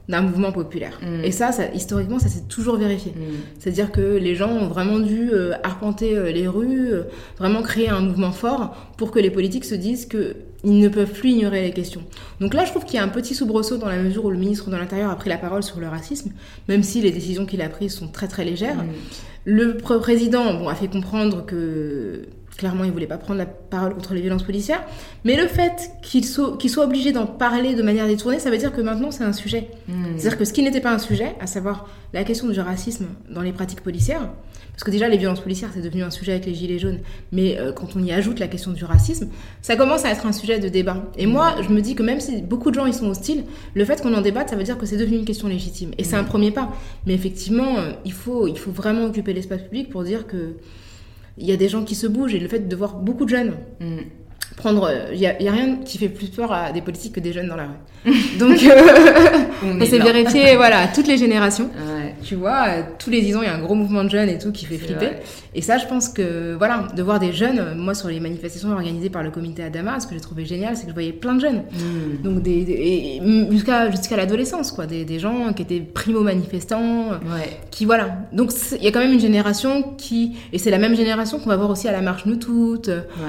d'un mouvement populaire. Et ça, historiquement, ça s'est toujours vérifié. C'est-à-dire que les gens ont vraiment dû arpenter les rues, vraiment créer un mouvement fort pour que les politiques se disent qu'ils ne peuvent plus ignorer les questions. Donc là, je trouve qu'il y a un petit soubresaut dans la mesure où le ministre de l'Intérieur a pris la parole sur le racisme, même si les décisions qu'il a prises sont très très légères. Le président a fait comprendre que clairement, il ne voulait pas prendre la parole contre les violences policières. Mais le fait qu'il soit obligé d'en parler de manière détournée, ça veut dire que maintenant, c'est un sujet. C'est-à-dire que ce qui n'était pas un sujet, à savoir la question du racisme dans les pratiques policières, parce que déjà, les violences policières, c'est devenu un sujet avec les gilets jaunes, mais quand on y ajoute la question du racisme, ça commence à être un sujet de débat. Et moi, je me dis que même si beaucoup de gens y sont hostiles, le fait qu'on en débatte, ça veut dire que c'est devenu une question légitime. Et c'est un premier pas. Mais effectivement, il faut vraiment occuper l'espace public pour dire que il y a des gens qui se bougent, et le fait de voir beaucoup de jeunes il y a rien qui fait plus peur à des politiques que des jeunes dans la rue. Donc ça s'est vérifié à toutes les générations. Tu vois, tous les 10 ans il y a un gros mouvement de jeunes et tout qui fait flipper. Et ça, je pense que de voir des jeunes, moi sur les manifestations organisées par le comité Adama, ce que j'ai trouvé génial, c'est que je voyais plein de jeunes. Donc jusqu'à l'adolescence, quoi, des gens qui étaient primo-manifestants, qui donc il y a quand même une génération et c'est la même génération qu'on va voir aussi à la marche Nous Toutes,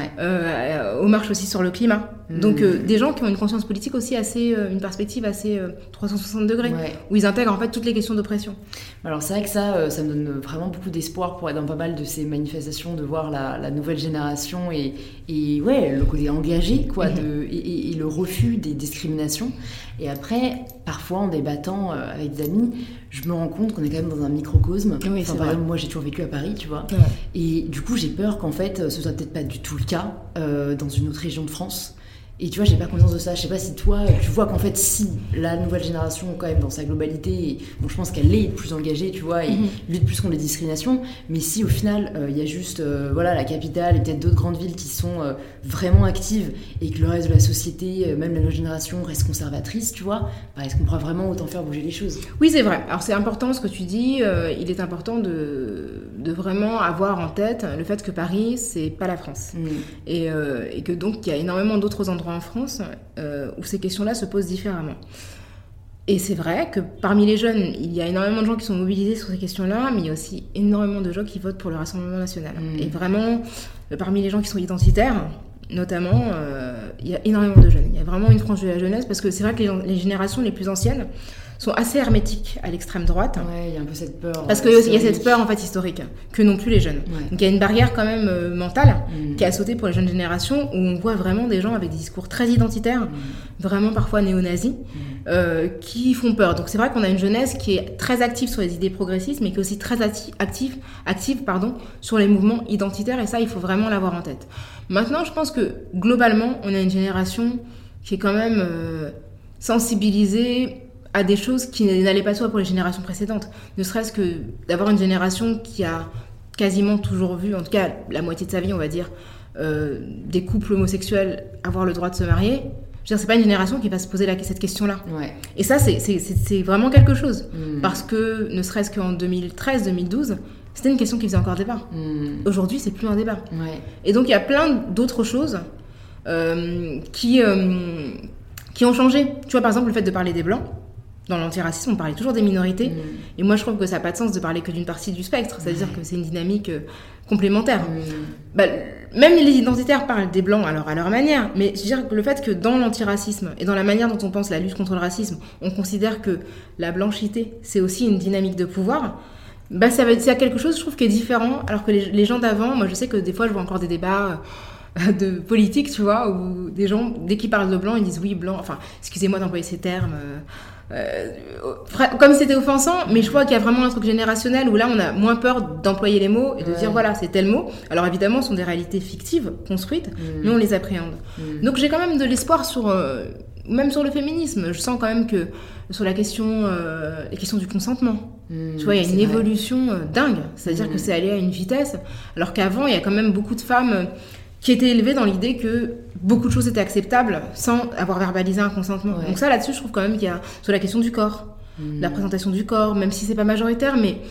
aux marches aussi sur le climat. Donc des gens qui ont une conscience politique aussi une perspective assez 360 degrés, où ils intègrent en fait toutes les questions d'oppression. Alors c'est vrai que ça me donne vraiment beaucoup d'espoir pour être dans pas mal de ces manifestations, de voir la nouvelle génération et le côté engagé, quoi, et le refus des discriminations. Et après, parfois en débattant avec des amis, je me rends compte qu'on est quand même dans un microcosme. Par exemple, moi j'ai toujours vécu à Paris, tu vois. Et du coup, j'ai peur qu'en fait, ce soit peut-être pas du tout le cas dans une autre région de France. Et tu vois, j'ai pas conscience de ça. Je sais pas si toi, tu vois qu'en fait, si la nouvelle génération, quand même, dans sa globalité, je pense qu'elle est plus engagée, tu vois, et lutte plus contre les discriminations, mais si au final, il y a juste, la capitale et peut-être d'autres grandes villes qui sont vraiment actives et que le reste de la société, même la nouvelle génération, reste conservatrice, tu vois, est-ce qu'on pourra vraiment autant faire bouger les choses ? Oui, c'est vrai. Alors, c'est important ce que tu dis. Il est important de vraiment avoir en tête le fait que Paris, c'est pas la France. Et que donc, il y a énormément d'autres endroits en France où ces questions-là se posent différemment. Et c'est vrai que parmi les jeunes, il y a énormément de gens qui sont mobilisés sur ces questions-là, mais il y a aussi énormément de gens qui votent pour le Rassemblement national. Et vraiment, parmi les gens qui sont identitaires, notamment, il y a énormément de jeunes. Il y a vraiment une frange de la jeunesse, parce que c'est vrai que les générations les plus anciennes sont assez hermétiques à l'extrême droite. Ouais, il y a un peu cette peur. Parce qu'il y a cette peur en fait historique, que n'ont plus les jeunes. Donc il y a une barrière quand même mentale qui a sauté pour les jeunes générations, où on voit vraiment des gens avec des discours très identitaires, vraiment parfois néo-nazis, qui font peur. Donc c'est vrai qu'on a une jeunesse qui est très active sur les idées progressistes, mais qui est aussi très active sur les mouvements identitaires, et ça, il faut vraiment l'avoir en tête. Maintenant, je pense que globalement, on a une génération qui est quand même sensibilisée à des choses qui n'allaient pas soit pour les générations précédentes. Ne serait-ce que d'avoir une génération qui a quasiment toujours vu, en tout cas la moitié de sa vie, on va dire, des couples homosexuels avoir le droit de se marier. Je veux dire, c'est pas une génération qui va se poser cette question-là. Et ça, c'est vraiment quelque chose. Parce que, ne serait-ce qu'en 2013-2012, c'était une question qui faisait encore débat. Aujourd'hui, c'est plus un débat. Et donc, il y a plein d'autres choses qui ont changé. Tu vois, par exemple, le fait de parler des Blancs. Dans l'antiracisme, on parlait toujours des minorités. Et moi, je trouve que ça n'a pas de sens de parler que d'une partie du spectre. C'est-à-dire que c'est une dynamique complémentaire. Même les identitaires parlent des Blancs à leur manière. Mais je veux dire que le fait que dans l'antiracisme et dans la manière dont on pense la lutte contre le racisme, on considère que la blanchité, c'est aussi une dynamique de pouvoir, c'est quelque chose, je trouve, qui est différent. Alors que les gens d'avant, moi, je sais que des fois, je vois encore des débats de politique, tu vois, où des gens, dès qu'ils parlent de blanc, ils disent oui, blanc. Enfin, excusez-moi d'employer ces termes... comme c'était offensant, mais je crois qu'il y a vraiment un truc générationnel où là on a moins peur d'employer les mots et de dire voilà, c'est tel mot. Alors évidemment, ce sont des réalités fictives, construites, mais on les appréhende. Donc j'ai quand même de l'espoir même sur le féminisme. Je sens quand même que sur les questions du consentement, tu vois, il y a une évolution dingue. C'est-à-dire que c'est allé à une vitesse, alors qu'avant il y a quand même beaucoup de femmes qui étaient élevées dans l'idée que beaucoup de choses étaient acceptables sans avoir verbalisé un consentement. Donc ça, là-dessus, je trouve quand même qu'il y a sur la question du corps, la présentation du corps, même si c'est pas majoritaire, mais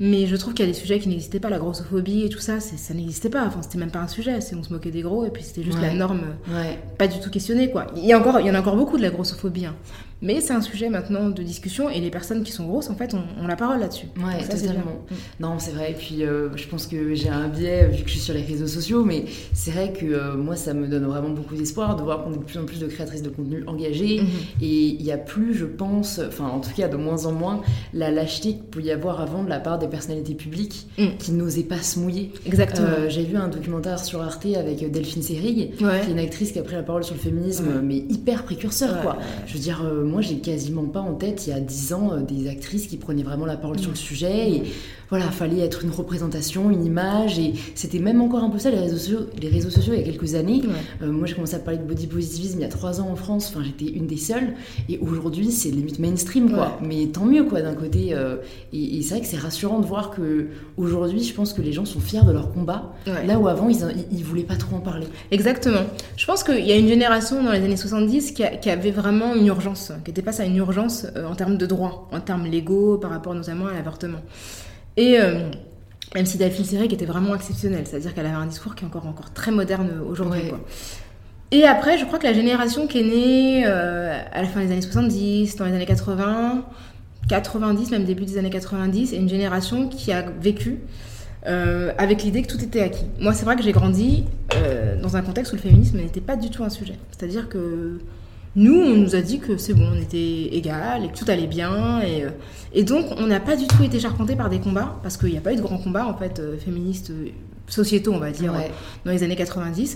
Mais je trouve qu'il y a des sujets qui n'existaient pas, la grossophobie et tout ça, ça n'existait pas. Enfin, c'était même pas un sujet, on se moquait des gros et puis c'était juste la norme, pas du tout questionnée, quoi. Il y en a encore beaucoup de la grossophobie, hein. Mais c'est un sujet maintenant de discussion et les personnes qui sont grosses, en fait, ont la parole là-dessus. Ouais, donc ça, totalement. Non, c'est vrai. Et puis, je pense que j'ai un biais, vu que je suis sur les réseaux sociaux, mais c'est vrai que moi, ça me donne vraiment beaucoup d'espoir de voir qu'on est de plus en plus de créatrices de contenu engagées. Et il n'y a plus, je pense, enfin, en tout cas, de moins en moins, la lâcheté qu'il pouvait y avoir avant de la part des personnalités publiques qui n'osaient pas se mouiller. Exactement. J'ai vu un documentaire sur Arte avec Delphine Seyrig, qui est une actrice qui a pris la parole sur le féminisme, mais hyper précurseur, quoi. Je veux dire, moi, j'ai quasiment pas en tête, il y a 10 ans, des actrices qui prenaient vraiment la parole sur le sujet. Et voilà, fallait être une représentation, une image. Et c'était même encore un peu ça, les réseaux sociaux il y a quelques années. Moi, j'ai commencé à parler de body positivisme il y a 3 ans en France. Enfin, j'étais une des seules. Et aujourd'hui, c'est limite mainstream, quoi. Mais tant mieux, quoi, d'un côté. Et c'est vrai que c'est rassurant de voir qu'aujourd'hui, je pense que les gens sont fiers de leur combat. Là où avant, ils voulaient pas trop en parler. Exactement. Je pense qu'il y a une génération dans les années 70 qui avait vraiment une urgence, qui était face à une urgence en termes de droits, en termes légaux, par rapport notamment à l'avortement. Et même si Delphine Seyrig était vraiment exceptionnelle, c'est-à-dire qu'elle avait un discours qui est encore très moderne aujourd'hui, quoi. Et après, je crois que la génération qui est née à la fin des années 70, dans les années 80, 90, même début des années 90, est une génération qui a vécu avec l'idée que tout était acquis. Moi, c'est vrai que j'ai grandi dans un contexte où le féminisme n'était pas du tout un sujet. C'est-à-dire que nous, on nous a dit que c'est bon, on était égales et que tout allait bien. Et donc, on n'a pas du tout été charpentés par des combats, parce qu'il n'y a pas eu de grands combats, en fait, féministes, sociétaux, on va dire, dans les années 90.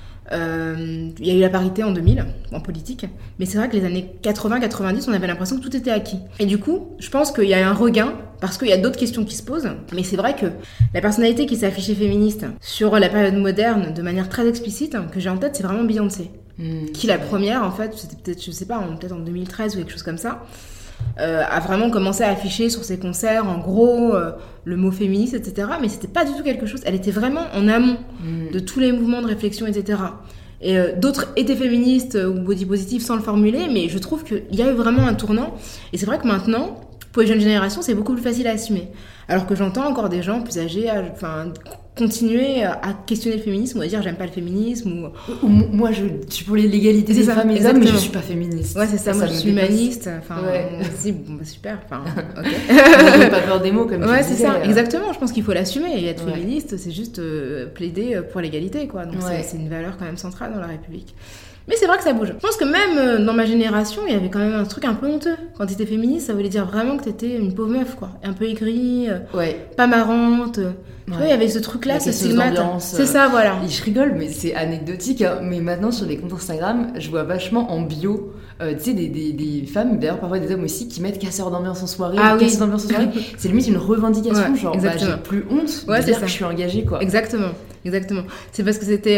Il y a eu la parité en 2000, en politique. Mais c'est vrai que les années 80-90, on avait l'impression que tout était acquis. Et du coup, je pense qu'il y a eu un regain, parce qu'il y a d'autres questions qui se posent. Mais c'est vrai que la personnalité qui s'est affichée féministe sur la période moderne, de manière très explicite, que j'ai en tête, c'est vraiment Beyoncé. Qui la première, en fait, c'était peut-être, je sais pas, peut-être en 2013 ou quelque chose comme ça, a vraiment commencé à afficher sur ses concerts, en gros, le mot féministe, etc. Mais c'était pas du tout quelque chose, elle était vraiment en amont de tous les mouvements de réflexion, etc. Et d'autres étaient féministes ou body positive sans le formuler, mais je trouve qu'il y a eu vraiment un tournant. Et c'est vrai que maintenant, pour les jeunes générations, c'est beaucoup plus facile à assumer. Alors que j'entends encore des gens plus âgés, continuer à questionner le féminisme ou à dire j'aime pas le féminisme ou moi je suis pour l'égalité des femmes et des hommes, mais je suis pas féministe. Ouais, c'est ça, moi je suis humaniste. On se dit bon bah super, ok. J'ai pas peur des mots comme tu disais. Ouais, c'est ça, exactement. Je pense qu'il faut l'assumer et être féministe, c'est juste plaider pour l'égalité, quoi. Donc c'est une valeur quand même centrale dans la République. Mais c'est vrai que ça bouge. Je pense que même dans ma génération, il y avait quand même un truc un peu honteux. Quand t'étais féministe, ça voulait dire vraiment que t'étais une pauvre meuf, quoi. Un peu aigrie, pas marrante. Tu vois, il y avait ce truc-là, ce stigmate. C'est ça, voilà. Et je rigole, mais c'est anecdotique, hein. Mais maintenant, sur les comptes Instagram, je vois vachement en bio, tu sais, des femmes, d'ailleurs parfois des hommes aussi, qui mettent casseur d'ambiance en soirée. Casseur d'ambiance en soirée. C'est limite une revendication, genre, j'ai plus honte de dire que je suis engagée, quoi. Exactement. C'est parce que c'était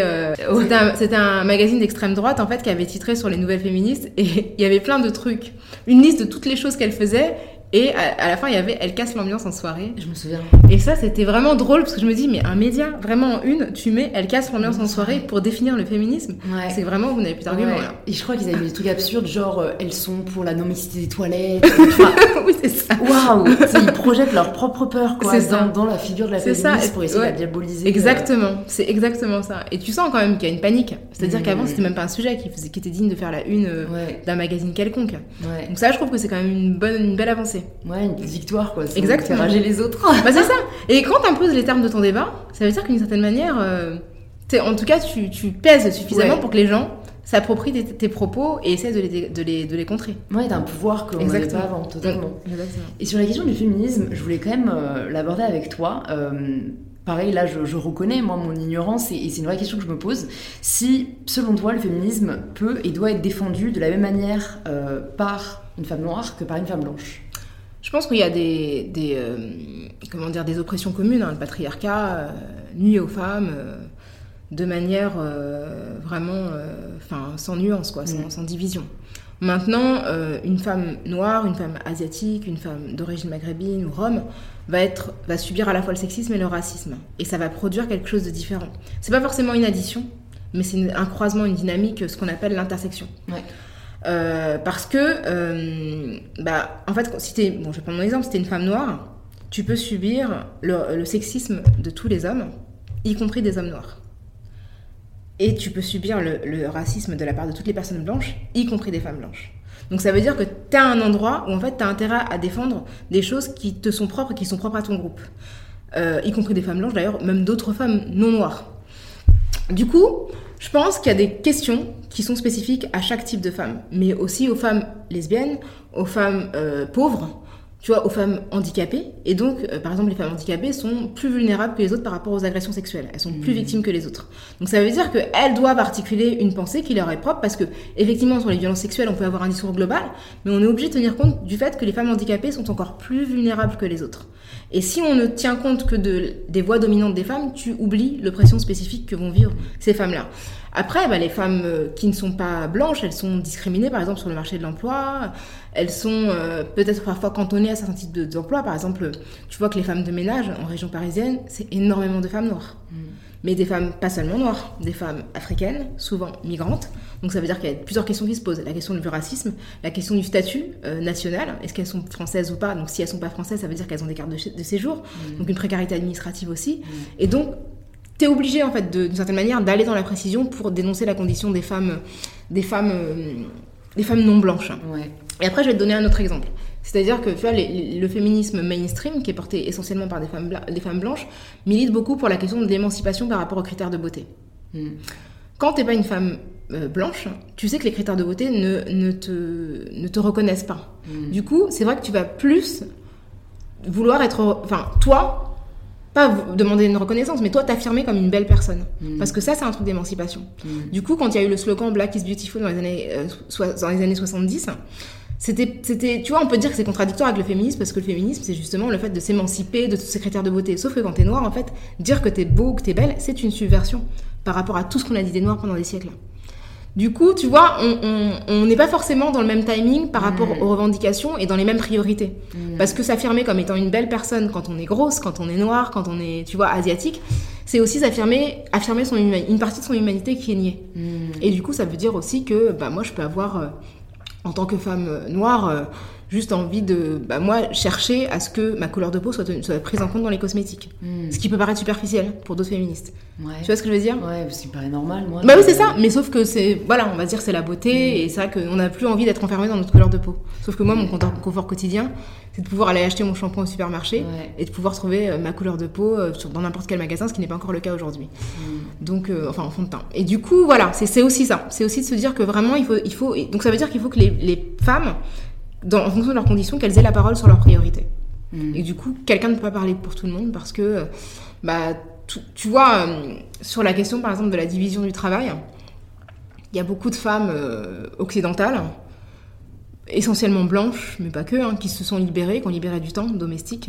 un magazine d'extrême droite, en fait, qui avait titré sur les nouvelles féministes, et il y avait plein de trucs. Une liste de toutes les choses qu'elles faisaient. Et à la fin, il y avait « Elle casse l'ambiance en soirée ». Je me souviens. Et ça, c'était vraiment drôle, parce que je me dis, mais un média, vraiment en une, tu mets « Elle casse l'ambiance en soirée » pour définir le féminisme. C'est vraiment, vous n'avez plus d'argument, là. Et je crois qu'ils avaient mis des trucs absurdes, genre « Elles sont pour la non-mixité des toilettes ». Oui, c'est ça. Waouh. Ils projettent leur propre peur, quoi, dans la figure de la féministe pour essayer de la diaboliser. Exactement. C'est exactement ça. Et tu sens quand même qu'il y a une panique. C'est-à-dire qu'avant, c'était même pas un sujet qui était digne de faire la une d'un magazine quelconque. Donc ça, je trouve que c'est quand même une belle avancée. Ouais, une petite victoire, quoi. Exactement. Faire rager les autres. Bah, c'est ça. Et quand t'imposes les termes de ton débat, ça veut dire qu'une certaine manière, en tout cas, tu pèses suffisamment pour que les gens s'approprient tes propos et essaient de les contrer. Ouais, t'as un pouvoir qu'on n'avait pas avant, totalement. Exactement. Et sur la question du féminisme, je voulais quand même l'aborder avec toi. Pareil, là, je reconnais, moi, mon ignorance, et c'est une vraie question que je me pose. Si, selon toi, le féminisme peut et doit être défendu de la même manière par une femme noire que par une femme blanche. Je pense qu'il y a des oppressions communes, le patriarcat nuit aux femmes de manière vraiment sans nuance, quoi, sans division. Maintenant, une femme noire, une femme asiatique, une femme d'origine maghrébine ou rome va subir à la fois le sexisme et le racisme. Et ça va produire quelque chose de différent. C'est pas forcément une addition, mais c'est un croisement, une dynamique, ce qu'on appelle l'intersection. Parce que, en fait, je vais prendre mon exemple, si t'es une femme noire, tu peux subir le sexisme de tous les hommes, y compris des hommes noirs. Et tu peux subir le racisme de la part de toutes les personnes blanches, y compris des femmes blanches. Donc ça veut dire que tu as un endroit où en fait tu as intérêt à défendre des choses qui te sont propres et qui sont propres à ton groupe. Y compris des femmes blanches d'ailleurs, même d'autres femmes non noires. Du coup, je pense qu'il y a des questions qui sont spécifiques à chaque type de femme, mais aussi aux femmes lesbiennes, aux femmes pauvres, tu vois, aux femmes handicapées. Et donc, par exemple, les femmes handicapées sont plus vulnérables que les autres par rapport aux agressions sexuelles. Elles sont plus victimes que les autres. Donc ça veut dire qu'elles doivent articuler une pensée qui leur est propre, parce que effectivement, sur les violences sexuelles, on peut avoir un discours global, mais on est obligé de tenir compte du fait que les femmes handicapées sont encore plus vulnérables que les autres. Et si on ne tient compte que des voix dominantes des femmes, tu oublies l'oppression spécifique que vont vivre ces femmes-là. Après, les femmes qui ne sont pas blanches, elles sont discriminées, par exemple, sur le marché de l'emploi. Elles sont peut-être parfois cantonnées à certains types d'emplois. Par exemple, tu vois que les femmes de ménage en région parisienne, c'est énormément de femmes noires. Mais des femmes pas seulement noires, des femmes africaines, souvent migrantes. Donc ça veut dire qu'il y a plusieurs questions qui se posent. La question du racisme, la question du statut national. Est-ce qu'elles sont françaises ou pas? Donc si elles sont pas françaises, ça veut dire qu'elles ont des cartes de séjour. Donc une précarité administrative aussi. Et donc, t'es obligé, en fait, d'une certaine manière, d'aller dans la précision pour dénoncer la condition des femmes non blanches. Ouais. Et après, je vais te donner un autre exemple. C'est-à-dire que, tu vois, le féminisme mainstream, qui est porté essentiellement par des femmes blanches, milite beaucoup pour la question de l'émancipation par rapport aux critères de beauté. Quand t'es pas une femme blanche, tu sais que les critères de beauté ne te reconnaissent pas. Du coup, c'est vrai que tu vas plus vouloir être... Enfin, toi... Pas demander une reconnaissance, mais toi t'affirmer comme une belle personne. Parce que ça, c'est un truc d'émancipation. Du coup, quand il y a eu le slogan Black is Beautiful dans les années 70, c'était, tu vois, on peut dire que c'est contradictoire avec le féminisme, parce que le féminisme, c'est justement le fait de s'émanciper de tous ces critères de beauté. Sauf que quand t'es noire, en fait, dire que t'es beau, que t'es belle, c'est une subversion par rapport à tout ce qu'on a dit des noirs pendant des siècles. Du coup, tu vois, on n'est pas forcément dans le même timing par rapport aux revendications et dans les mêmes priorités. Parce que s'affirmer comme étant une belle personne quand on est grosse, quand on est noire, quand on est, tu vois, asiatique, c'est aussi s'affirmer une partie de son humanité qui est niée. Et du coup, ça veut dire aussi que moi, je peux avoir, en tant que femme noire, juste envie de, moi, chercher à ce que ma couleur de peau soit prise en compte dans les cosmétiques. Ce qui peut paraître superficiel pour d'autres féministes. Ouais. Tu vois ce que je veux dire? Ouais, parce qu'il paraît normal, moi. Oui, c'est ça. Mais sauf que c'est, voilà, on va dire c'est la beauté, et c'est vrai qu'on n'a plus envie d'être enfermé dans notre couleur de peau. Sauf que moi, mon confort quotidien, c'est de pouvoir aller acheter mon shampoing au supermarché et de pouvoir trouver ma couleur de peau dans n'importe quel magasin, ce qui n'est pas encore le cas aujourd'hui. Donc, en fond de teint. Et du coup, voilà, c'est aussi ça. C'est aussi de se dire que vraiment, il faut donc ça veut dire qu'il faut que les femmes, en fonction de leurs conditions, qu'elles aient la parole sur leurs priorités. Et du coup, quelqu'un ne peut pas parler pour tout le monde parce que, tu vois, sur la question, par exemple, de la division du travail, il y a beaucoup de femmes occidentales, essentiellement blanches, mais pas que, qui se sont libérées, qui ont libéré du temps domestique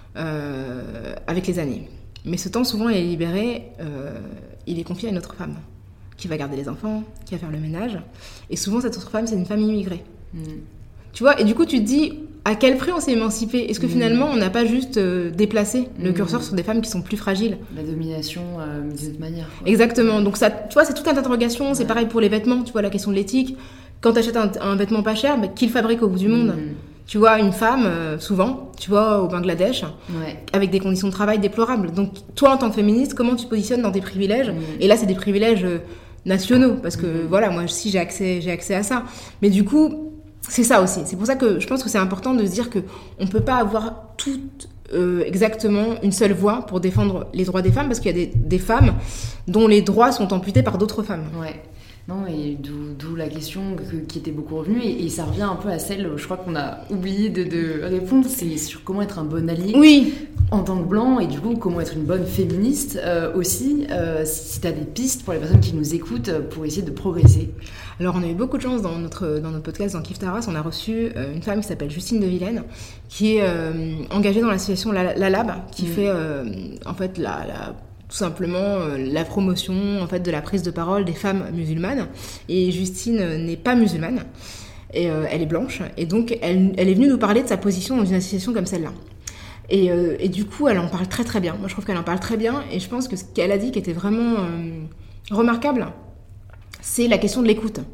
avec les années. Mais ce temps, souvent, il est libéré, il est confié à une autre femme qui va garder les enfants, qui va faire le ménage. Et souvent, cette autre femme, c'est une femme immigrée. Tu vois, et du coup, tu te dis, à quel prix on s'est émancipé? Est-ce que finalement, on n'a pas juste déplacé le curseur sur des femmes qui sont plus fragiles? La domination, d'une autre manière. Quoi. Exactement. Donc, ça, tu vois, c'est toute une interrogation. C'est pareil pour les vêtements, tu vois, la question de l'éthique. Quand tu achètes un vêtement pas cher, qui le fabrique au bout du monde? Tu vois, une femme, souvent, tu vois, au Bangladesh, avec des conditions de travail déplorables. Donc, toi, en tant que féministe, comment tu te positionnes dans tes privilèges? Et là, c'est des privilèges nationaux, parce que, voilà, moi aussi, j'ai accès à ça. Mais du coup... C'est ça aussi. C'est pour ça que je pense que c'est important de se dire qu'on ne peut pas avoir toutes exactement une seule voix pour défendre les droits des femmes, parce qu'il y a des femmes dont les droits sont amputés par d'autres femmes. Ouais. Non, et d'où la question qui était beaucoup revenue, et ça revient un peu à celle, je crois qu'on a oublié de répondre, c'est sur comment être un bon allié en tant que blanc, et du coup comment être une bonne féministe aussi, si tu as des pistes pour les personnes qui nous écoutent pour essayer de progresser. Alors on a eu beaucoup de chance dans notre podcast, dans Kif Taras, on a reçu une femme qui s'appelle Justine de Vilaine, qui est engagée dans l'association La Lab, qui fait en fait tout simplement la promotion en fait de la prise de parole des femmes musulmanes. Et Justine n'est pas musulmane, et elle est blanche, et donc elle est venue nous parler de sa position dans une association comme celle-là. Et du coup, elle en parle très très bien. Moi, je trouve qu'elle en parle très bien, et je pense que ce qu'elle a dit qui était vraiment remarquable, c'est la question de l'écoute.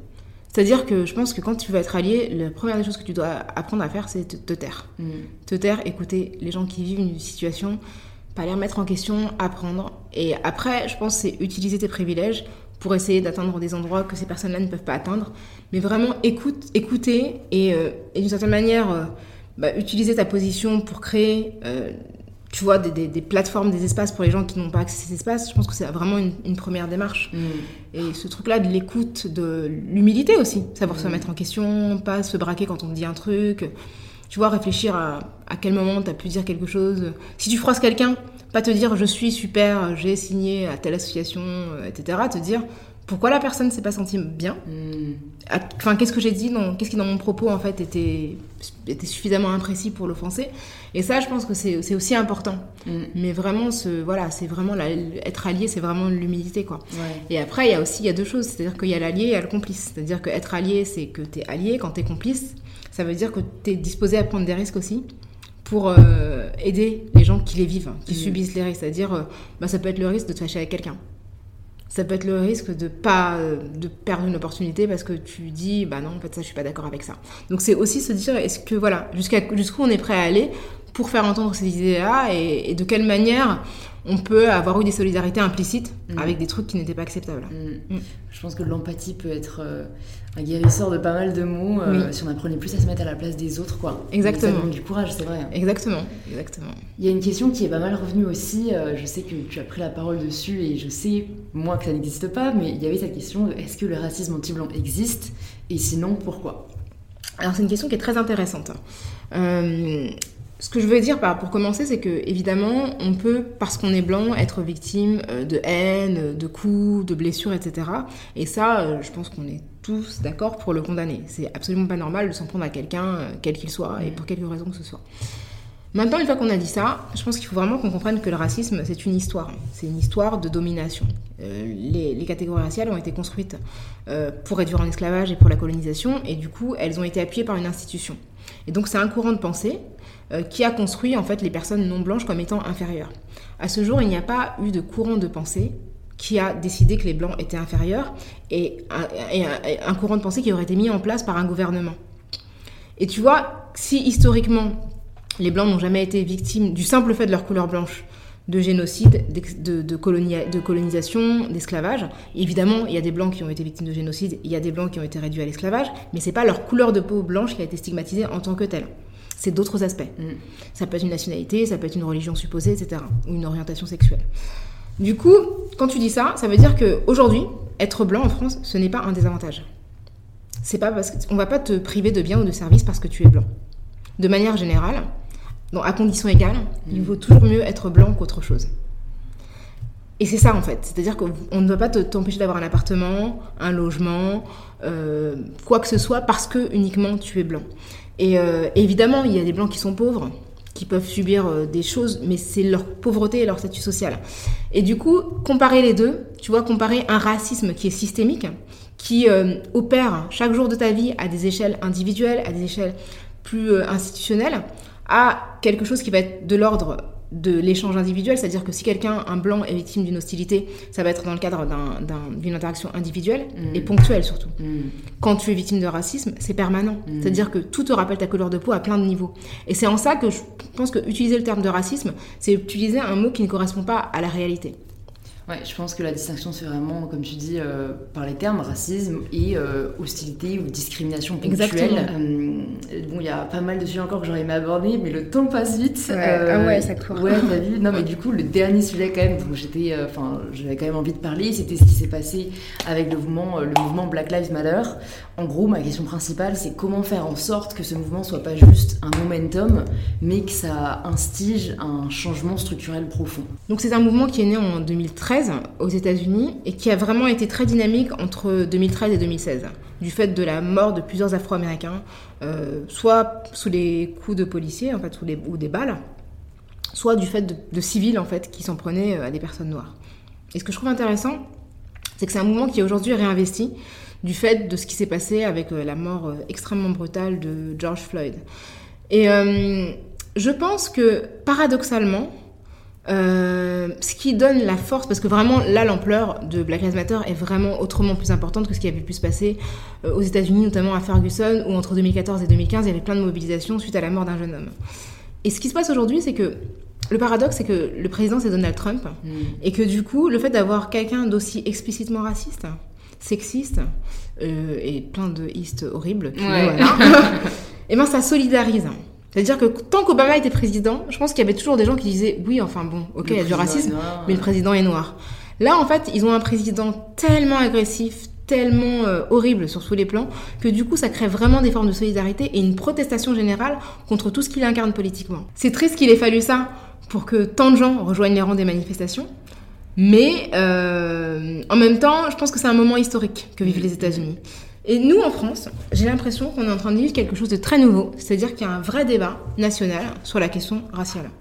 C'est-à-dire que je pense que quand tu veux être allié, la première des choses que tu dois apprendre à faire, c'est te taire. Te taire, écouter les gens qui vivent une situation, pas les remettre en question, apprendre. Et après, je pense que c'est utiliser tes privilèges pour essayer d'atteindre des endroits que ces personnes-là ne peuvent pas atteindre. Mais vraiment, écouter et d'une certaine manière, utiliser ta position pour créer... tu vois, des plateformes, des espaces pour les gens qui n'ont pas accès à ces espaces, je pense que c'est vraiment une première démarche. Et ce truc-là de l'écoute, de l'humilité aussi, savoir se mettre en question, pas se braquer quand on te dit un truc, tu vois, réfléchir à quel moment tu as pu dire quelque chose. Si tu froisses quelqu'un, pas te dire « je suis super, j'ai signé à telle association, etc. » Te dire « pourquoi la personne ne s'est pas sentie bien ? Enfin, qu'est-ce que j'ai dit, qu'est-ce qui dans mon propos en fait était suffisamment imprécis pour l'offenser ?» Et ça, je pense que c'est aussi important. Mais vraiment, c'est vraiment être allié, c'est vraiment l'humilité, quoi. Ouais. Et après, il y a deux choses. C'est-à-dire qu'il y a l'allié et il y a le complice. C'est-à-dire qu'être allié, c'est que t'es allié. Quand t'es complice, ça veut dire que t'es disposé à prendre des risques aussi pour aider les gens qui les vivent, qui subissent les risques. C'est-à-dire, ça peut être le risque de te fâcher avec quelqu'un. Ça peut être le risque de perdre une opportunité parce que tu dis non, en fait ça je suis pas d'accord avec ça. Donc c'est aussi se dire est-ce que jusqu'où on est prêt à aller pour faire entendre ces idées-là et de quelle manière on peut avoir eu des solidarités implicites avec des trucs qui n'étaient pas acceptables. Je pense que l'empathie peut être un guérisseur de pas mal de maux si on apprenait plus à se mettre à la place des autres, quoi. Exactement. Ça demande du courage, c'est vrai. Exactement. Il y a une question qui est pas mal revenue aussi, je sais que tu as pris la parole dessus et je sais, moi, que ça n'existe pas, mais il y avait cette question de est-ce que le racisme anti-blanc existe et sinon, pourquoi ? Alors c'est une question qui est très intéressante. Ce que je veux dire pour commencer, c'est que évidemment, on peut, parce qu'on est blanc, être victime de haine, de coups, de blessures, etc. Et ça, je pense qu'on est tous d'accord pour le condamner. C'est absolument pas normal de s'en prendre à quelqu'un, quel qu'il soit, et pour quelque raison que ce soit. Maintenant, une fois qu'on a dit ça, je pense qu'il faut vraiment qu'on comprenne que le racisme, c'est une histoire. C'est une histoire de domination. Les catégories raciales ont été construites pour réduire en esclavage et pour la colonisation, et du coup, elles ont été appuyées par une institution. Et donc, c'est un courant de pensée qui a construit en fait les personnes non blanches comme étant inférieures. À ce jour, il n'y a pas eu de courant de pensée qui a décidé que les blancs étaient inférieurs et un courant de pensée qui aurait été mis en place par un gouvernement. Et tu vois, si historiquement les blancs n'ont jamais été victimes du simple fait de leur couleur blanche de génocide, de colonisation, d'esclavage. Évidemment, il y a des blancs qui ont été victimes de génocide, il y a des blancs qui ont été réduits à l'esclavage, mais c'est pas leur couleur de peau blanche qui a été stigmatisée en tant que telle. C'est d'autres aspects. Ça peut être une nationalité, ça peut être une religion supposée, etc. Ou une orientation sexuelle. Du coup, quand tu dis ça, ça veut dire qu'aujourd'hui, être blanc en France, ce n'est pas un désavantage. C'est pas parce qu'on va pas te priver de biens ou de services parce que tu es blanc. De manière générale, donc à condition égale, il vaut toujours mieux être blanc qu'autre chose. Et c'est ça en fait, c'est-à-dire qu'on ne doit pas t'empêcher d'avoir un appartement, un logement, quoi que ce soit parce que uniquement tu es blanc. Et évidemment, il y a des blancs qui sont pauvres, qui peuvent subir des choses, mais c'est leur pauvreté et leur statut social. Et du coup, comparer les deux, tu vois, comparer un racisme qui est systémique, qui opère chaque jour de ta vie à des échelles individuelles, à des échelles plus institutionnelles, à quelque chose qui va être de l'ordre de l'échange individuel, c'est-à-dire que si quelqu'un, un blanc, est victime d'une hostilité, ça va être dans le cadre d'une interaction individuelle et ponctuelle surtout. Quand tu es victime de racisme, c'est permanent. C'est-à-dire que tout te rappelle ta couleur de peau à plein de niveaux. Et c'est en ça que je pense que utiliser le terme de racisme, c'est utiliser un mot qui ne correspond pas à la réalité. Ouais, je pense que la distinction se fait vraiment, comme tu dis, par les termes racisme et hostilité ou discrimination ponctuelle. Bon, il y a pas mal de sujets encore que j'aurais aimé aborder, mais le temps passe vite. Ça court. Ouais, t'as vu. Non, mais du coup, le dernier sujet quand même, dont j'avais quand même envie de parler, c'était ce qui s'est passé avec le mouvement Black Lives Matter. En gros, ma question principale, c'est comment faire en sorte que ce mouvement soit pas juste un momentum, mais que ça instige un changement structurel profond. Donc c'est un mouvement qui est né en 2013 aux États-Unis et qui a vraiment été très dynamique entre 2013 et 2016, du fait de la mort de plusieurs Afro-Américains, soit sous les coups de policiers, en fait, ou des balles, soit du fait de civils en fait qui s'en prenaient à des personnes noires. Et ce que je trouve intéressant, c'est que c'est un mouvement qui est aujourd'hui réinvesti du fait de ce qui s'est passé avec la mort extrêmement brutale de George Floyd. Et je pense que, paradoxalement, Ce qui donne la force, parce que vraiment là l'ampleur de Black Lives Matter est vraiment autrement plus importante que ce qui avait pu se passer aux États-Unis, notamment à Ferguson, où entre 2014 et 2015 il y avait plein de mobilisations suite à la mort d'un jeune homme. Et ce qui se passe aujourd'hui, c'est que le paradoxe, c'est que le président c'est Donald Trump, et que du coup le fait d'avoir quelqu'un d'aussi explicitement raciste, sexiste et plein de istes horribles, voilà, et ben ça solidarise. C'est-à-dire que tant qu'Obama était président, je pense qu'il y avait toujours des gens qui disaient oui, enfin bon, ok, il y a du racisme, mais le président est noir. Là, en fait, ils ont un président tellement agressif, tellement horrible sur tous les plans, que du coup, ça crée vraiment des formes de solidarité et une protestation générale contre tout ce qu'il incarne politiquement. C'est triste qu'il ait fallu ça pour que tant de gens rejoignent les rangs des manifestations, mais en même temps, je pense que c'est un moment historique que vivent les États-Unis. Et nous, en France, j'ai l'impression qu'on est en train de vivre quelque chose de très nouveau, c'est-à-dire qu'il y a un vrai débat national sur la question raciale.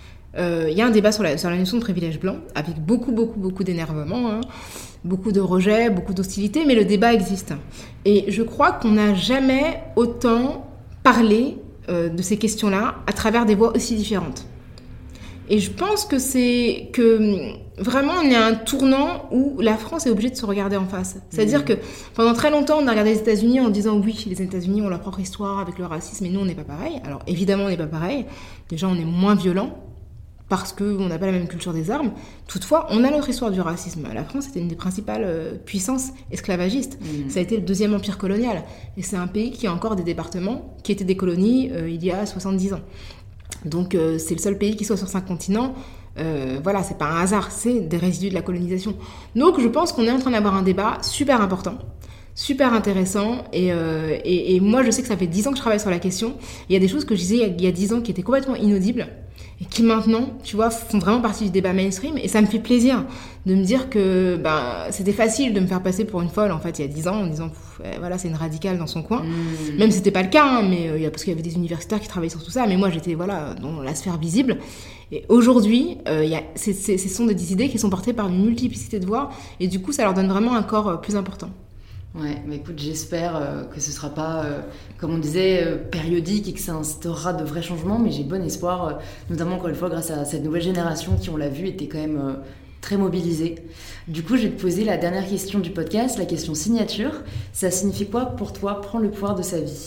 Il y a un débat sur la notion de privilège blanc, avec beaucoup d'énervement, hein, beaucoup de rejet, beaucoup d'hostilité, mais le débat existe. Et je crois qu'on n'a jamais autant parlé de ces questions-là à travers des voix aussi différentes. Et je pense que c'est que vraiment on est à un tournant où la France est obligée de se regarder en face. C'est-à-dire que pendant très longtemps on a regardé les États-Unis en disant oui, les États-Unis ont leur propre histoire avec le racisme et nous on n'est pas pareil. Alors évidemment on n'est pas pareil. Déjà on est moins violent parce qu'on n'a pas la même culture des armes. Toutefois on a notre histoire du racisme. La France était une des principales puissances esclavagistes. Ça a été le deuxième empire colonial. Et c'est un pays qui a encore des départements qui étaient des colonies il y a 70 ans. Donc c'est le seul pays qui soit sur 5 continents. Voilà, c'est pas un hasard, c'est des résidus de la colonisation. Donc je pense qu'on est en train d'avoir un débat super important, super intéressant. Et moi je sais que ça fait 10 ans que je travaille sur la question. Il y a des choses que je disais il y a 10 ans qui étaient complètement inaudibles et qui maintenant, tu vois, font vraiment partie du débat mainstream. Et ça me fait plaisir de me dire que c'était facile de me faire passer pour une folle en fait il y a 10 ans en disant voilà, c'est une radicale dans son coin. Même si c'était pas le cas, hein, mais parce qu'il y avait des universitaires qui travaillaient sur tout ça, mais moi j'étais voilà dans la sphère visible. Et aujourd'hui, ce sont des idées qui sont portées par une multiplicité de voix, et du coup ça leur donne vraiment un corps plus important. Ouais, mais écoute, j'espère que ce sera pas, comme on disait, périodique et que ça instaurera de vrais changements, mais j'ai bon espoir, notamment encore une fois grâce à cette nouvelle génération qui, on l'a vu, était quand même très mobilisée. Du coup, je vais te poser la dernière question du podcast, la question signature. Ça signifie quoi pour toi prendre le pouvoir de sa vie ?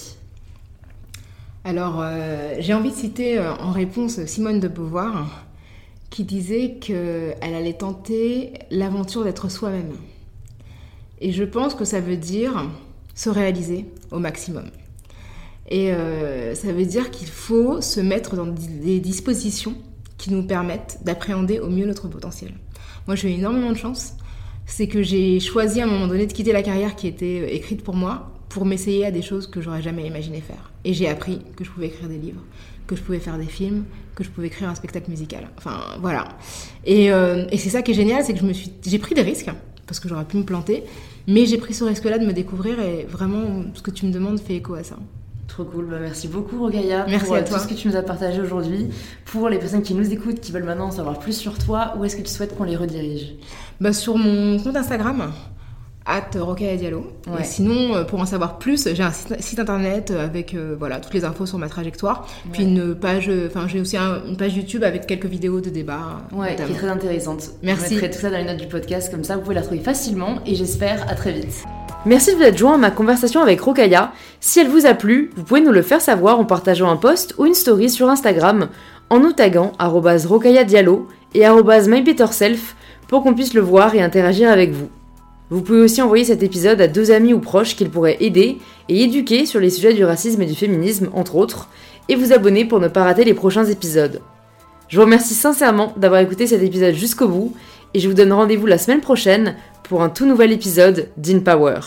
Alors, j'ai envie de citer en réponse Simone de Beauvoir, qui disait qu'elle allait tenter l'aventure d'être soi-même. Et je pense que ça veut dire se réaliser au maximum. Et ça veut dire qu'il faut se mettre dans des dispositions qui nous permettent d'appréhender au mieux notre potentiel. Moi, j'ai eu énormément de chance. C'est que j'ai choisi à un moment donné de quitter la carrière qui était écrite pour moi pour m'essayer à des choses que j'aurais jamais imaginé faire. Et j'ai appris que je pouvais écrire des livres, que je pouvais faire des films, que je pouvais écrire un spectacle musical. Enfin, voilà. Et c'est ça qui est génial, c'est que j'ai pris des risques, parce que j'aurais pu me planter, mais j'ai pris ce risque-là de me découvrir, et vraiment, ce que tu me demandes fait écho à ça. Trop cool, merci beaucoup Rokhaya pour tout ce que tu nous as partagé aujourd'hui. Pour les personnes qui nous écoutent, qui veulent maintenant en savoir plus sur toi, où est-ce que tu souhaites qu'on les redirige ? Sur mon compte Instagram, @Rokhaya Diallo. Ouais. Et sinon, pour en savoir plus, j'ai un site internet avec toutes les infos sur ma trajectoire. Ouais. Puis une page, j'ai aussi une page YouTube avec quelques vidéos de débat. Ouais, qui est très intéressante. Merci. Je mettrai tout ça dans les notes du podcast, comme ça vous pouvez la trouver facilement, et j'espère à très vite. Merci de vous être joint à ma conversation avec Rokhaya. Si elle vous a plu, vous pouvez nous le faire savoir en partageant un post ou une story sur Instagram, en nous taguant @Rokhaya Diallo et @MyBetterSelf pour qu'on puisse le voir et interagir avec vous. Vous pouvez aussi envoyer cet épisode à 2 amis ou proches qu'il pourrait aider et éduquer sur les sujets du racisme et du féminisme, entre autres, et vous abonner pour ne pas rater les prochains épisodes. Je vous remercie sincèrement d'avoir écouté cet épisode jusqu'au bout, et je vous donne rendez-vous la semaine prochaine pour un tout nouvel épisode d'InPower.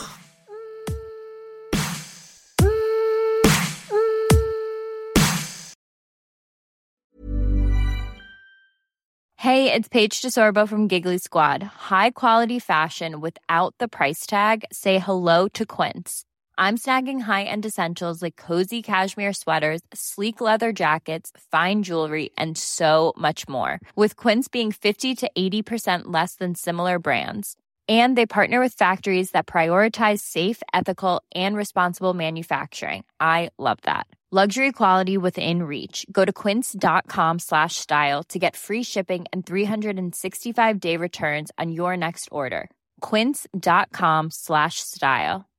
Hey, it's Paige DeSorbo from Giggly Squad. High quality fashion without the price tag. Say hello to Quince. I'm snagging high-end essentials like cozy cashmere sweaters, sleek leather jackets, fine jewelry, and so much more. With Quince being 50 to 80% less than similar brands. And they partner with factories that prioritize safe, ethical, and responsible manufacturing. I love that. Luxury quality within reach. Go to quince.com/style to get free shipping and 365-day returns on your next order. Quince.com/style.